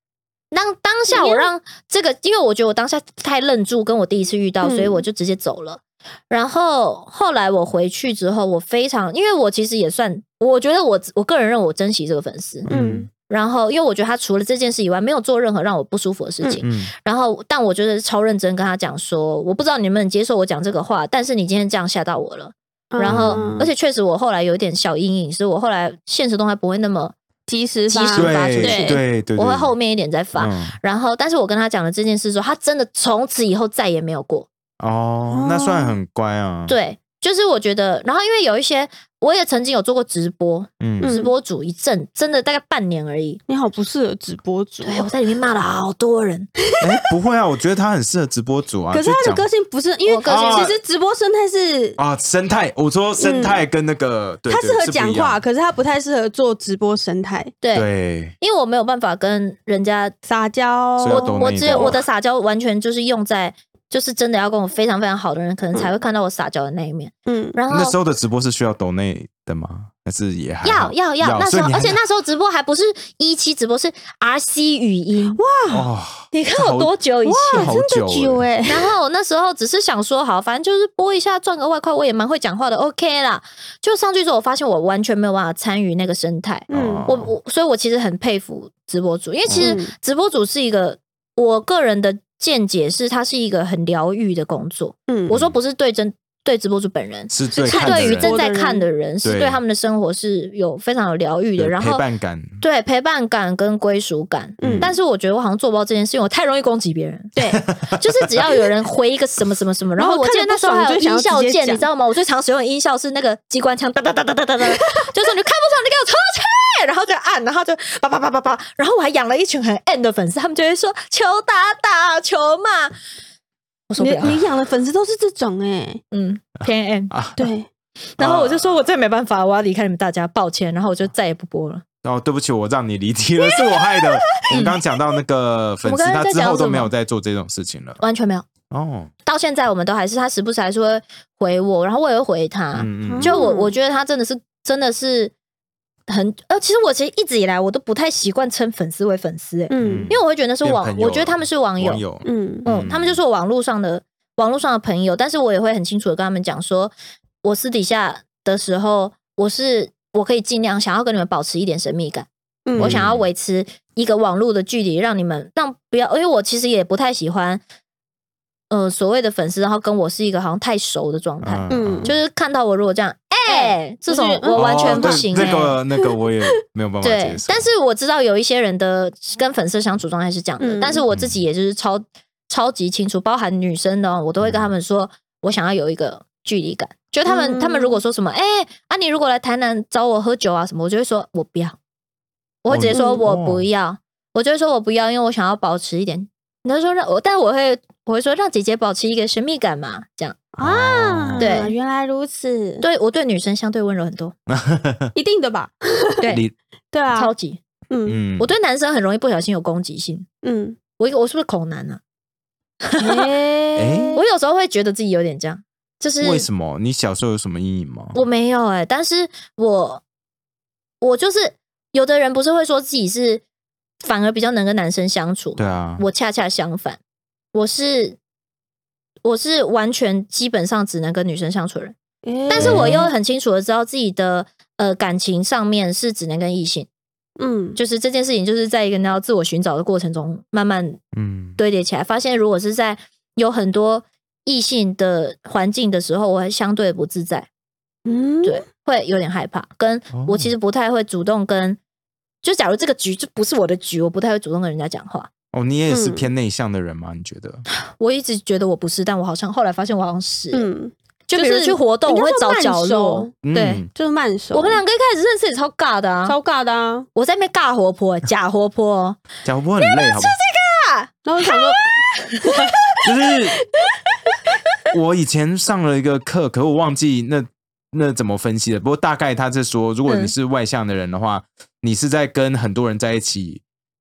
当当下我让这个，因为我觉得我当下太愣住，跟我第一次遇到，所以我就直接走了。然后后来我回去之后，我非常，因为我其实也算，我觉得我我个人认为我珍惜这个粉丝，嗯。然后，因为我觉得他除了这件事以外，没有做任何让我不舒服的事情。嗯、然后，但我觉得超认真跟他讲说，我不知道你能不能接受我讲这个话，但是你今天这样吓到我了。嗯、然后，而且确实我后来有一点小阴影，是我后来现实动态不会那么及时及时发出去， 对对对， 我会后面一点再发。嗯、然后，但是我跟他讲了这件事之后，他真的从此以后再也没有过。 哦，那算很乖啊。 对。就是我觉得，然后因为有一些，我也曾经有做过直播，嗯，直播主一阵，真的大概半年而已。 你好不适合直播主， 对，我在里面骂了好多人。 哎、欸，不会啊，我觉得他很适合直播主啊。 可是他的个性不是，因为个性其实直播生态是啊，生态。我说生态跟那个，嗯、对他适合讲话，可是他不太适合做直播生态。 对， 对， 因为我没有办法跟人家撒娇， 我我只有我的撒娇完全就是用在。就是真的要跟我非常非常好的人，可能才会看到我撒娇的那一面。嗯，然后那时候的直播是需要抖内的吗？还是也还要要要？那时候，而且那时候直播还不是一期直播，是 R C 语音。哇，哦、你看我多久以前？ 哇，真的久哎、 欸！然后我那时候只是想说，好，反正就是播一下赚个外快，我也蛮会讲话的 ，OK 啦。就上去之后，我发现我完全没有办法参与那个生态。嗯，我我，所以我其实很佩服直播主，因为其实直播主是一个我个人的。见解是，它是一个很疗愈的工作。嗯，我说不是对真对直播主本人， 是对对于正在看的人，是对他们的生活是有非常有疗愈的，然后陪伴感， 对陪伴感跟归属感。嗯，但是我觉得我好像做不到这件事，因为我太容易攻击别人。对，就是只要有人回一个什么什么什么，然后我记得那时候还有音效键，你知道吗？我最常使用的音效是那个机关枪，哒哒哒哒哒哒哒，就是你看不爽，你给我出去。然后就按，然后就叭叭叭叭叭，然后我还养了一群很 N 的粉丝，他们就会说求打打、求骂。我说不要， 你你养的粉丝都是这种哎、欸， 嗯，偏 N 啊，对。 然后我就说我真没办法，我要离开你们大家，抱歉。然后我就再也不播了。 哦，对不起，我让你离题了，是我害的。我们刚刚讲到那个粉丝，他之后都没有在做这种事情了， 完全没有。哦，到现在我们都还是，他时不时还是会回我，然后我也会回他。嗯嗯，就我我觉得他真的是真的是。很呃，其实我其实一直以来我都不太习惯称粉丝为粉丝、欸，嗯，因为我会觉得那是网，我觉得他们是网友，网友嗯嗯，他们就是我网络上的网络上的朋友，但是我也会很清楚的跟他们讲说，我私底下的时候，我是我可以尽量想要跟你们保持一点神秘感，嗯，我想要维持一个网络的距离，让你们让不要，因为我其实也不太喜欢。呃，所谓的粉丝，然后跟我是一个好像太熟的状态，嗯，就是看到我如果这样，哎、欸，这种我完全不行、欸。 那个那个我也没有办法接受。 对，但是我知道有一些人的跟粉丝相处状态是这样的，嗯、但是我自己也就是超超级清楚，包含女生的，我都会跟他们说，我想要有一个距离感。就他们、嗯、他们如果说什么，哎、欸，啊，你如果来台南找我喝酒啊什么，我就会说我不要，我会直接说我不要，哦、我就会说我不要，因为我想要保持一点。你就说让我，但是我会我会说让姐姐保持一个神秘感嘛，这样啊， 对， 原来如此。 对我对女生相对温柔很多， 一定的吧？ 对，对啊，超级。 嗯， 我对男生很容易不小心有攻击性。嗯，我我是不是恐男啊？欸、我有时候会觉得自己有点这样，就是为什么？你小时候有什么阴影吗？ 我没有哎、欸，但是我我就是有的人不是会说自己是。反而比较能跟男生相处， 对啊， 我恰恰相反，我是我是完全基本上只能跟女生相处的人，欸、但是我又很清楚的知道自己的呃感情上面是只能跟异性，嗯，就是这件事情就是在一个你要自我寻找的过程中慢慢嗯堆叠起来，发现如果是在有很多异性的环境的时候，我会相对不自在，嗯，对，会有点害怕，跟我其实不太会主动跟。就假如这个局就不是我的局，我不太会主动跟人家讲话。 哦，你也是偏内向的人吗？嗯、你觉得？ 我一直觉得我不是，但我好像后来发现我好像是。嗯，就比如去活动，我会找角落， 嗯、对，就是慢熟。 我们两个一开始认识也超尬的啊， 超尬的啊！ 我在那边尬活泼，假活泼， 假活泼很累，好不好？ 然后我想说， 就是我以前上了一个课，可我忘记那。那怎么分析的？不过大概他是说，如果你是外向的人的话，嗯、你是在跟很多人在一起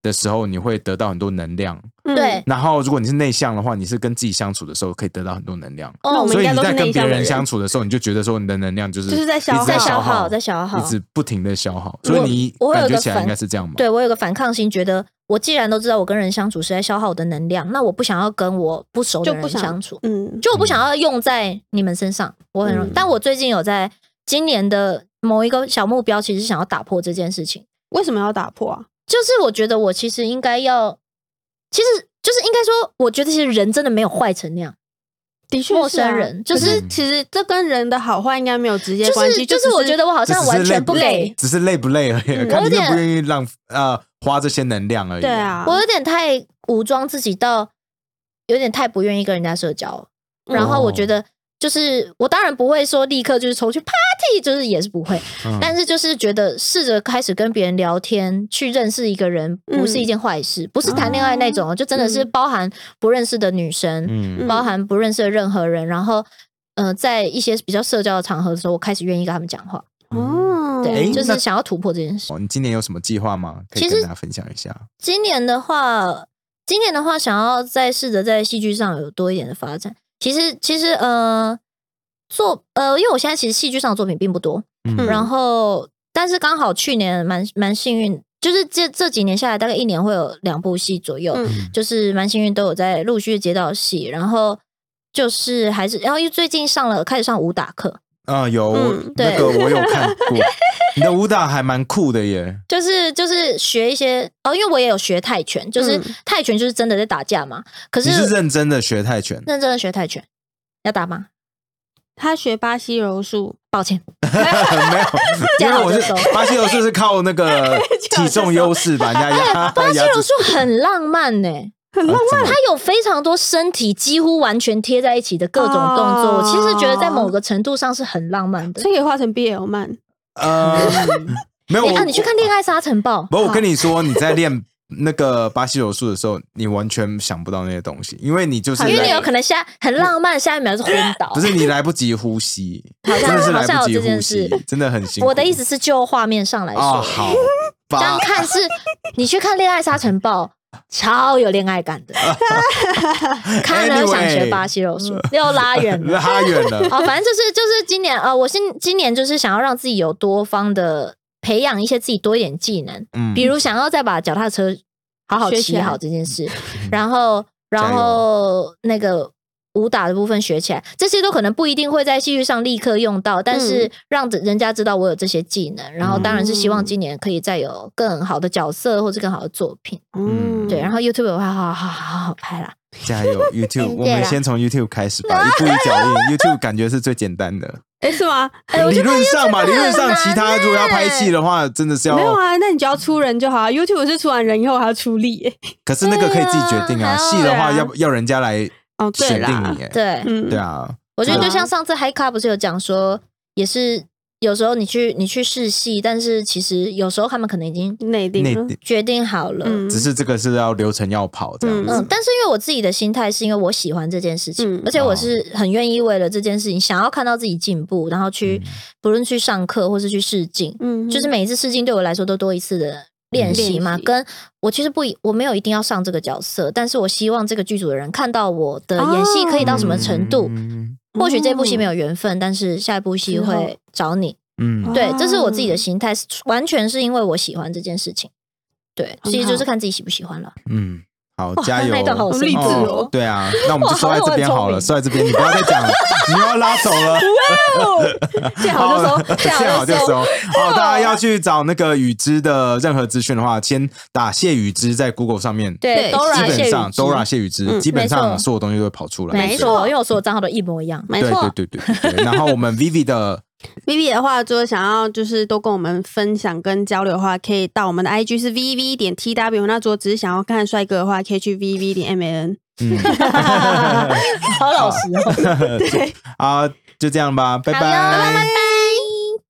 的时候，你会得到很多能量。 对， 然后如果你是内向的话，你是跟自己相处的时候可以得到很多能量。 哦， 所以你在跟别人相处的时候，你就觉得说你的能量就是就是在消耗， 在消耗，在消耗， 一直不停的消耗。所以你感觉起来应该是这样吗？ 对，我有个反抗心，觉得我既然都知道我跟人相处是在消耗我的能量，那我不想要跟我不熟的人相处，嗯，就我不想要用在你们身上，我很容易。嗯、但我最近有在今年的某一个小目标，其实是想要打破这件事情。 为什么要打破啊？ 就是我觉得我其实应该要，其实就是应该说，我觉得其实人真的没有坏成那样。 的确、啊， 陌生人就是， 其实这跟人的好坏应该没有直接关系。 就是，就是我觉得我好像完全不给， 只是累不累而已，嗯、看你愿不愿意让呃花这些能量而已。 对啊， 我有点太武装自己到，有点太不愿意跟人家社交。然后我觉得。就是我当然不会说立刻就是冲去 party， 就是也是不会、嗯，但是就是觉得试着开始跟别人聊天，去认识一个人，不是一件坏事、嗯，不是谈恋爱那种、哦，就真的是包含不认识的女生，嗯、包含不认识的任何人，然后呃，在一些比较社交的场合的时候，我开始愿意跟他们讲话。哦，对，就是想要突破这件事。 哦，你今年有什么计划吗？可以跟大家分享一下。 今年的话，今年的话，想要再试着在戏剧上有多一点的发展。其实，其实，呃，做呃，因为我现在其实戏剧上的作品并不多，嗯、然后，但是刚好去年蛮蛮幸运，就是这这几年下来，大概一年会有两部戏左右，嗯、就是蛮幸运都有在陆续接到戏，然后就是还是，然后又最近上了开始上武打课。 啊、嗯，有、嗯、那个我有看过，你的武打还蛮酷的耶。 就是就是学一些哦，因为我也有学泰拳，就是、嗯、泰拳就是真的在打架嘛。可是你是认真的学泰拳？ 认真的学泰拳，要打吗？ 他学巴西柔术， 抱歉， 没有，因为我是巴西柔术是靠那个体重优势把人家压。 巴西柔术很浪漫呢、欸。 很浪漫， 它有非常多身体几乎完全贴在一起的各种动作，哦、我其实觉得在某个程度上是很浪漫的， 所以可以画成 B L 漫。 呃，没有、 欸、啊，你去看《恋爱沙尘暴》。 不，我跟你说，你在练那个巴西柔术的时候，你完全想不到那些东西，因为你就是因为你有可能下很浪漫，下一秒就昏倒， 不是你来不及呼吸， 好像真的是来好像不及有这件呼吸， 事， 真的很辛苦。 我的意思是就画面上来说， 哦、好， 这样看是你去看《恋爱沙尘暴》。超有恋爱感的，看了想学巴西柔术，又拉远了， 拉远了。 哦，反正就是就是今年呃，我今今年就是想要让自己有多方的培养一些自己多一点技能，嗯，比如想要再把脚踏车好好骑好这件事，然后然后那个武打的部分学起来，这些都可能不一定会在戏剧上立刻用到，但是让人家知道我有这些技能，然后当然是希望今年可以再有更好的角色或者更好的作品。嗯，对，然后 YouTube 的话，好好好好拍啦， 加油 YouTube！ 我们先从 YouTube 开始吧，一步一脚印。YouTube 感觉是最简单的， 哎，是吗？ 理论上嘛，理论上其他如果要拍戏的话，真的是要没有啊？那你就要出人就好啊。YouTube 是出完人以后还要出力耶， 可是那个可以自己决定啊。戏的话要要人家来。 哦，对选定你， 对， 嗯， 对啊， 我觉得就像上次 Hi 卡不是有讲说，也是有时候你去你去试戏，但是其实有时候他们可能已经内定了决定好了， 嗯， 只是这个是要流程要跑这样子。 嗯，但是因为我自己的心态是因为我喜欢这件事情，嗯、而且我是很愿意为了这件事情想要看到自己进步，然后去、嗯、不论去上课或是去试镜，嗯，就是每一次试镜对我来说都多一次的。练习嘛，跟我其实不，我没有一定要上这个角色，但是我希望这个剧组的人看到我的演戏可以到什么程度。嗯、或许这部戏没有缘分，但是下一部戏会找你。嗯，对，这是我自己的心态，完全是因为我喜欢这件事情。对，其实就是看自己喜不喜欢了。 嗯。好，加油！ 那一段好励志哦。 对啊，那我们就收在这边好了，收在这边，你不要再讲了，你又要拉走了。 见好就收， 见好就收。好，大家要去找那个雨之的任何资讯的话，先打谢雨之在 Google 上面， 对， 基本上 Dora 谢雨之，基本上所有东西都会跑出来。 没错，因为我所有账号都一模一样。没错， 对对对对对。然后我们 Vivi 的。 Vivi 的话，就是想要就是多跟我们分享跟交流的话，可以到我们的 I G 是 V V 点 T W。那如果只是想要看帅哥的话，可以去 V V 点 M A N。嗯， 好老实哦。 对， 好，就这样吧，拜拜。